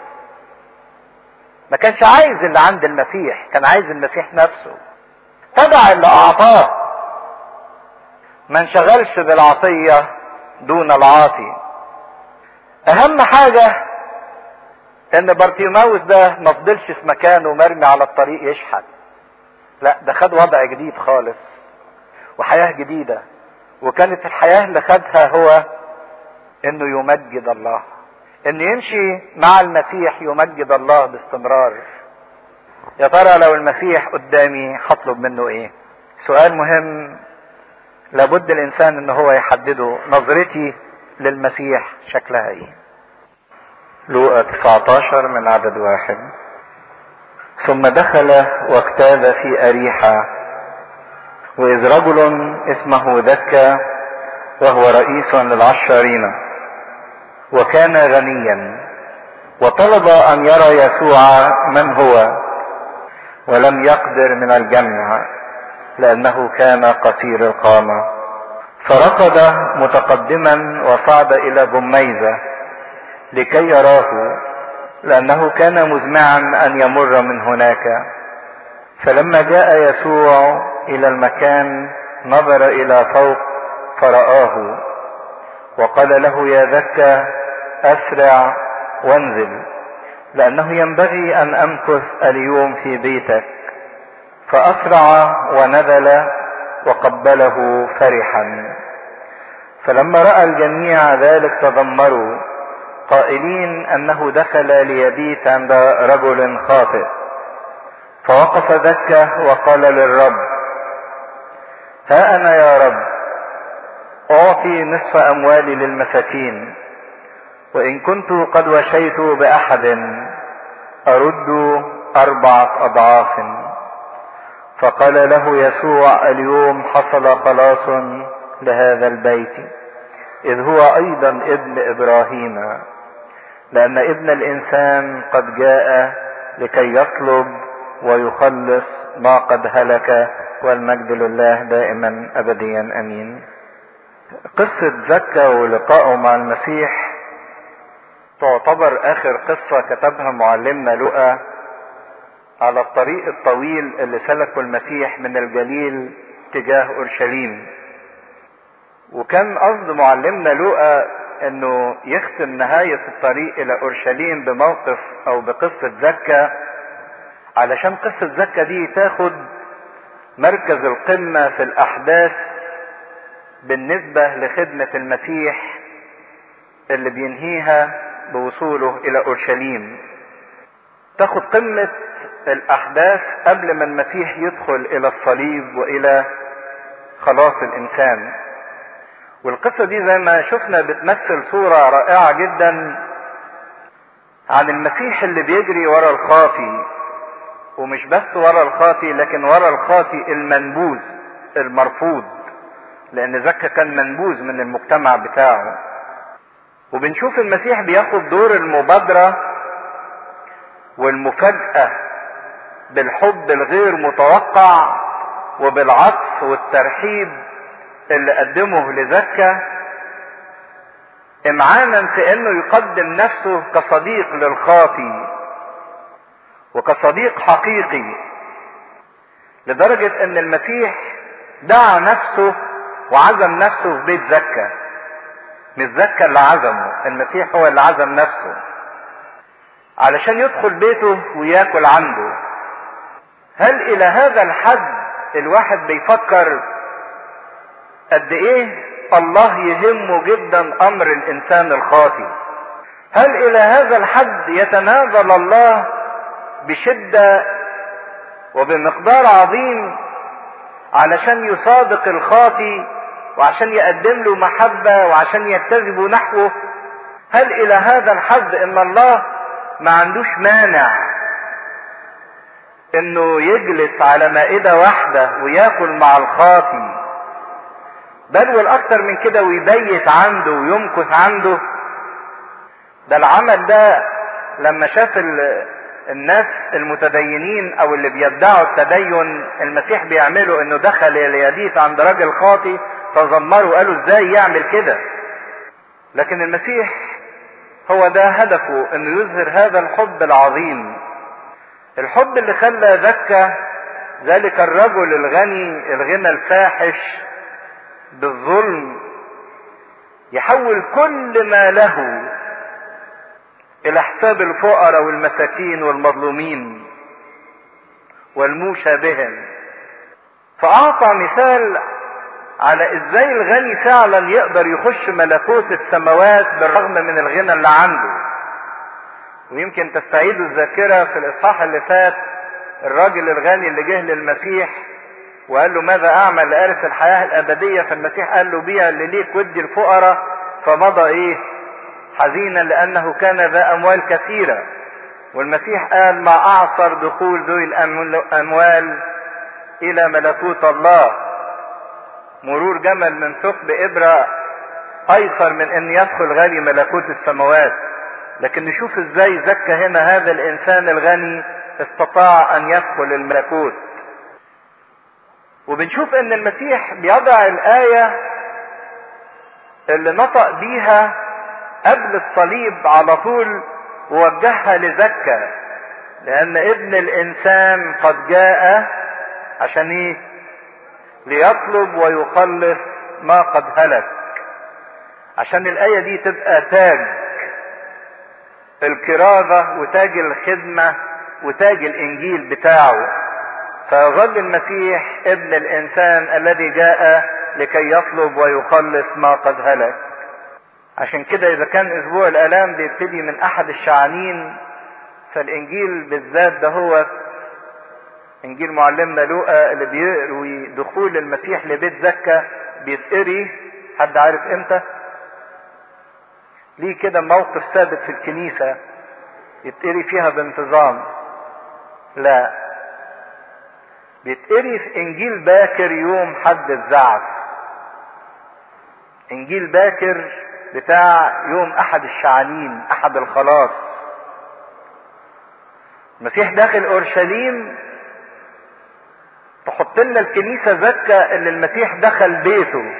ما كانش عايز اللي عند المسيح، كان عايز المسيح نفسه. تبع اللي اعطاه، ما انشغلش بالعطية دون العاطي. اهم حاجة ان بارتيماوس ده ما فضلش في مكانه مرمي على الطريق يشحت، لا ده خد وضع جديد خالص وحياة جديدة. وكانت الحياة اللي خدها هو انه يمجد الله، انه يمشي مع المسيح يمجد الله باستمرار. يا ترى لو المسيح قدامي هطلب منه ايه؟ سؤال مهم لابد الانسان ان هو يحدده. نظرتي للمسيح شكلها ايه؟ لوقا تسعة عشر من عدد واحد. ثم دخل واجتاز في أريحة، وإذ رجل اسمه ذكا وهو رئيس للعشارين وكان غنيا، وطلب أن يرى يسوع من هو، ولم يقدر من الجمع لأنه كان قصير القامة، فركض متقدما وصعد إلى جميزة لكي يراه، لأنه كان مزمعا أن يمر من هناك. فلما جاء يسوع إلى المكان نظر إلى فوق فرآه، وقال له يا ذكا أسرع وانزل، لأنه ينبغي أن أمكث اليوم في بيتك. فأسرع ونزل وقبله فرحا. فلما رأى الجميع ذلك تذمروا قائلين انه دخل ليبيت عند رجل خاطئ. فوقف زكا وقال للرب: ها انا يا رب اعطي نصف اموالي للمساكين، وان كنت قد وشيت باحد ارد اربعة اضعاف. فقال له يسوع: اليوم حصل خلاص لهذا البيت، اذ هو ايضا ابن ابراهيم، لان ابن الانسان قد جاء لكي يطلب ويخلص ما قد هلك، والمجد لله دائما ابديا امين. قصة زكا ولقائه مع المسيح تعتبر اخر قصة كتبها معلمنا لوقا على الطريق الطويل اللي سلكه المسيح من الجليل تجاه اورشليم. وكان قصد معلمنا لوقا انه يختم نهاية الطريق الى اورشليم بموقف او بقصة زكا، علشان قصة زكا دي تاخد مركز القمة في الاحداث بالنسبة لخدمة المسيح اللي بينهيها بوصوله الى اورشليم. تاخد قمة الاحداث قبل ما المسيح يدخل الى الصليب والى خلاص الانسان. والقصة دي زي ما شفنا بتمثل صورة رائعة جدا عن المسيح اللي بيجري ورا الخاطي، ومش بس ورا الخاطي لكن ورا الخاطي المنبوذ المرفوض، لان زكا كان منبوذ من المجتمع بتاعه. وبنشوف المسيح بياخد دور المبادرة والمفاجأة بالحب الغير متوقع وبالعطف والترحيب اللي قدمه لزكا، امعانا في انه يقدم نفسه كصديق للخاطي وكصديق حقيقي، لدرجة ان المسيح دعا نفسه وعزم نفسه في بيت زكا. مش زكا اللي عزمه، المسيح هو اللي عزم نفسه علشان يدخل بيته وياكل عنده. هل الى هذا الحد الواحد بيفكر قد ايه الله يهمه جدا امر الانسان الخاطي؟ هل الى هذا الحد يتنازل الله بشدة وبمقدار عظيم علشان يصادق الخاطي وعشان يقدم له محبة وعشان يجتذب نحوه؟ هل الى هذا الحد ان الله ما عندوش مانع انه يجلس على مائدة واحدة وياكل مع الخاطي، بل والاكتر من كده ويبيت عنده ويمكث عنده؟ ده العمل ده لما شاف الناس المتدينين او اللي بيدعوا التدين المسيح بيعملوا، انه دخل ليبيت عند راجل خاطي، تذمروا قالوا ازاي يعمل كده. لكن المسيح هو ده هدفه، انه يظهر هذا الحب العظيم، الحب اللي خلى زكا ذلك الرجل الغني الغنى الفاحش بالظلم يحول كل ما له الى حساب الفقراء والمساكين والمظلومين والموشى بهم. فاعطى مثال على ازاي الغني فعلا يقدر يخش ملكوت السماوات بالرغم من الغنى اللي عنده. ويمكن تستعيدوا الذاكرة في الاصحاح اللي فات، الراجل الغني اللي جه للمسيح وقال له ماذا اعمل لارث الحياة الابدية؟ فالمسيح قال له بيع اللي ليك ودي الفقراء، فمضى ايه حزينا لانه كان ذا اموال كثيرة. والمسيح قال ما اعصر دخول ذوي الاموال الى ملكوت الله، مرور جمل من ثقب ابرة ايسر من ان يدخل غني ملكوت السماوات. لكن نشوف ازاي زكا هنا هذا الانسان الغني استطاع ان يدخل الملكوت. وبنشوف ان المسيح بيضع الآية اللي نطق بيها قبل الصليب على طول ووجهها لزكا، لان ابن الانسان قد جاء عشان ايه؟ ليطلب ويخلص ما قد هلك. عشان الآية دي تبقى تاج الكرازة وتاج الخدمة وتاج الانجيل بتاعه، فيظل المسيح ابن الانسان الذي جاء لكي يطلب ويخلص ما قد هلك. عشان كده اذا كان اسبوع الالام بيبتدي من احد الشعانين، فالانجيل بالذات ده هو انجيل معلمنا لوقا اللي بيروي دخول المسيح لبيت زكا بيتقري. حد عارف امتى؟ ليه كده موقف ثابت في الكنيسة يتقري فيها بانتظام؟ لا، بيتقري في انجيل باكر يوم حد الزعف. انجيل باكر بتاع يوم احد الشعانين، احد الخلاص. المسيح داخل اورشليم، تحط لنا الكنيسة زكا اللي المسيح دخل بيته.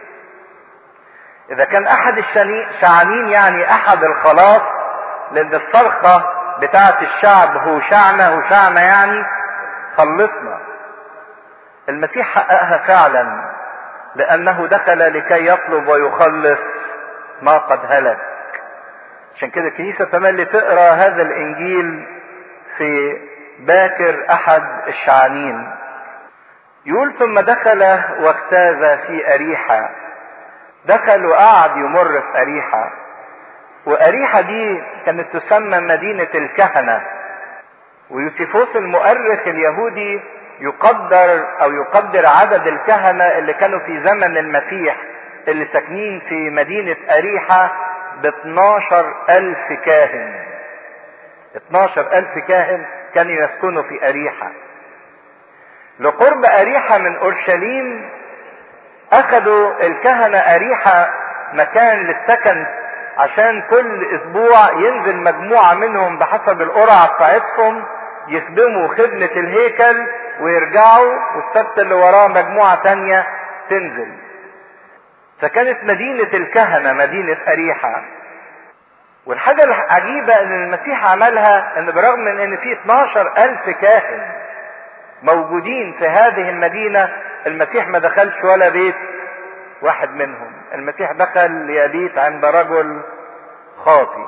اذا كان احد الشعانين يعني احد الخلاص، لان الصرخة بتاعت الشعب هوشعنا هوشعنا يعني خلصنا. المسيح حققها فعلا، لانه دخل لكي يطلب ويخلص ما قد هلك. عشان كده الكنيسة تملي تقرا هذا الانجيل في باكر احد الشعانين. يقول ثم دخل واجتاز في اريحة. دخل وقعد يمر في اريحة، واريحة دي كانت تسمى مدينة الكهنة. ويوسيفوس المؤرخ اليهودي يقدر او يقدر عدد الكهنة اللي كانوا في زمن المسيح اللي ساكنين في مدينة اريحة ب اتناشر الف كاهن. اتناشر الف كاهن كانوا يسكنوا في اريحة. لقرب اريحة من اورشليم اخذوا الكهنة اريحة مكان للسكن، عشان كل اسبوع ينزل مجموعة منهم بحسب القرعة بتاعتهم يخدموا خدمة الهيكل ويرجعوا، والسبت اللي وراه مجموعة تانية تنزل. فكانت مدينة الكهنة مدينة اريحة. والحاجة العجيبة ان المسيح عملها ان برغم من ان في اتناشر الف كاهن موجودين في هذه المدينة، المسيح ما دخلش ولا بيت واحد منهم. المسيح دخل ليبيت عند رجل خاطي.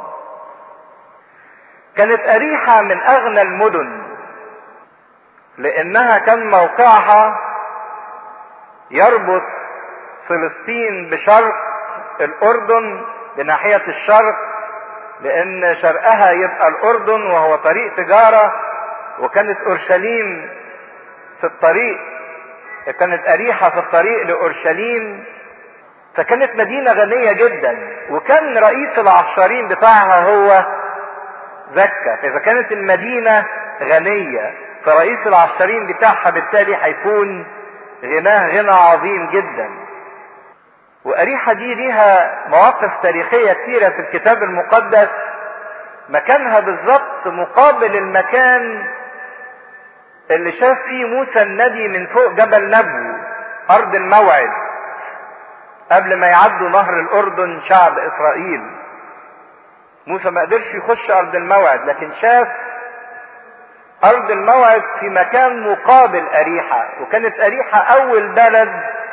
كانت اريحة من اغنى المدن، لانها كان موقعها يربط فلسطين بشرق الاردن بناحية الشرق، لان شرقها يبقى الاردن وهو طريق تجارة، وكانت اورشليم في الطريق، كانت اريحة في الطريق لاورشليم. فكانت مدينة غنية جدا، وكان رئيس العشارين بتاعها هو زكا. فاذا كانت المدينة غنية، فرئيس العشارين بتاعها بالتالي هيكون غناه غنى عظيم جدا. واريحة دي ليها مواقف تاريخية كثيرة في الكتاب المقدس. مكانها بالظبط مقابل المكان اللي شاف فيه موسى النبي من فوق جبل نبو، ارض الموعد، قبل ما يعدوا نهر الاردن شعب اسرائيل. موسى ما قدرش يخش ارض الموعد، لكن شاف ارض الموعد في مكان مقابل اريحة. وكانت اريحة اول بلد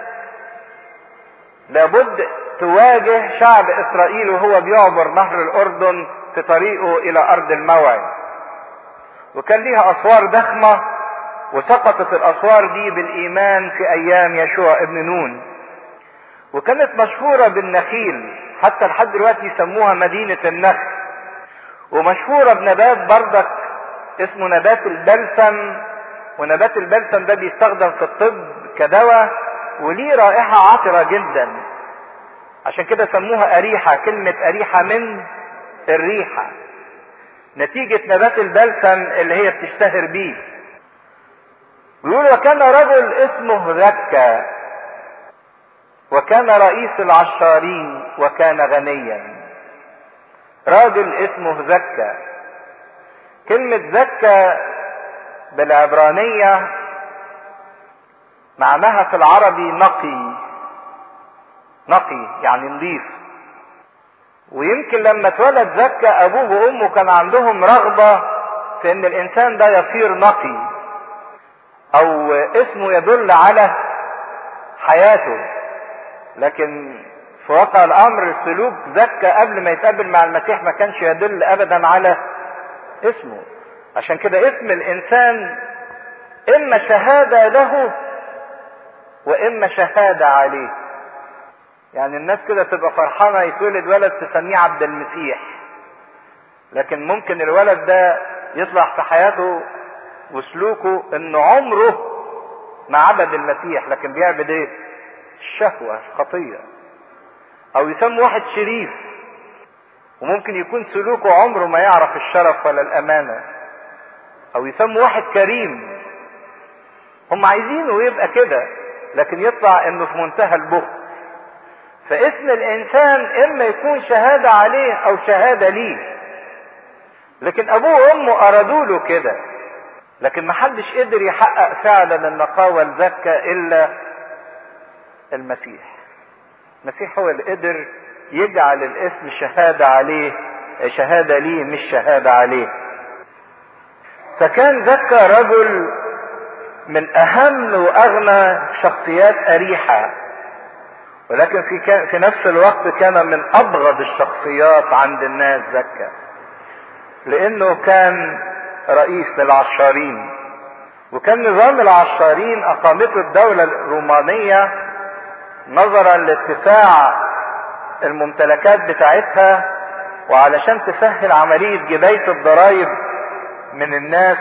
لابد تواجه شعب اسرائيل وهو بيعبر نهر الاردن في طريقه الى ارض الموعد. وكان ليها اسوار ضخمة، وسقطت الاسوار دي بالايمان في ايام يشوع ابن نون. وكانت مشهورة بالنخيل، حتى لحد دلوقتي يسموها مدينة النخل. ومشهورة بنبات بردك اسمه نبات البلسم، ونبات البلسم ده بيستخدم في الطب كدواء، وليه رائحة عطرة جدا. عشان كده سموها اريحة، كلمة اريحة من الريحة، نتيجة نبات البلسم اللي هي بتشتهر بيه. بيقول وكان رجل اسمه زكا، وكان رئيس العشارين، وكان غنيا. راجل اسمه زكا. كلمة زكا بالعبرانية معناها في العربي نقي. نقي يعني نظيف. ويمكن لما اتولد زكا ابوه وامه كان عندهم رغبة في ان الانسان ده يصير نقي، او اسمه يدل على حياته. لكن في واقع الامر سلوك زكا قبل ما يتقابل مع المسيح ما كانش يدل ابدا على اسمه. عشان كده اسم الانسان اما شهادة له واما شهادة عليه. يعني الناس كده تبقى فرحانة يتولد ولد تسميه عبد المسيح، لكن ممكن الولد ده يطلع في حياته وسلوكه انه عمره ما عبد المسيح، لكن بيعبد ايه؟ الشهوة، الخطية. او يسمى واحد شريف وممكن يكون سلوكه عمره ما يعرف الشرف ولا الامانة. او يسمى واحد كريم، هم عايزينه يبقى كده لكن يطلع انه في منتهى البخل. فاسم الانسان اما يكون شهادة عليه او شهادة ليه، لكن ابوه وامه ارادوا له كده، لكن محدش قدر يحقق فعلا النقاوة الزكاة الا المسيح. المسيح هو اللي قدر يجعل الاسم شهادة عليه، شهادة ليه مش شهادة عليه. فكان زكا رجل من اهم واغنى شخصيات اريحة، ولكن في, في نفس الوقت كان من ابغض الشخصيات عند الناس زكا، لانه كان رئيس للعشارين. وكان نظام العشارين اقامته الدولة الرومانية نظرا لاتساع الممتلكات بتاعتها، وعلشان تسهل عملية جباية الضرائب من الناس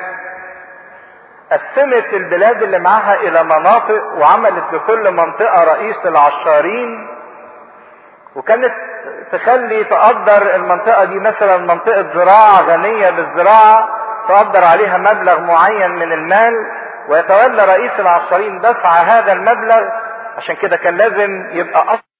قسمت البلاد اللي معاها الى مناطق، وعملت لكل منطقة رئيس للعشارين، وكانت تخلي تقدر المنطقة دي مثلا منطقة زراعة غنية بالزراعة تقدر عليها مبلغ معين من المال، ويتولى رئيس العشارين دفع هذا المبلغ. عشان كده كان لازم يبقى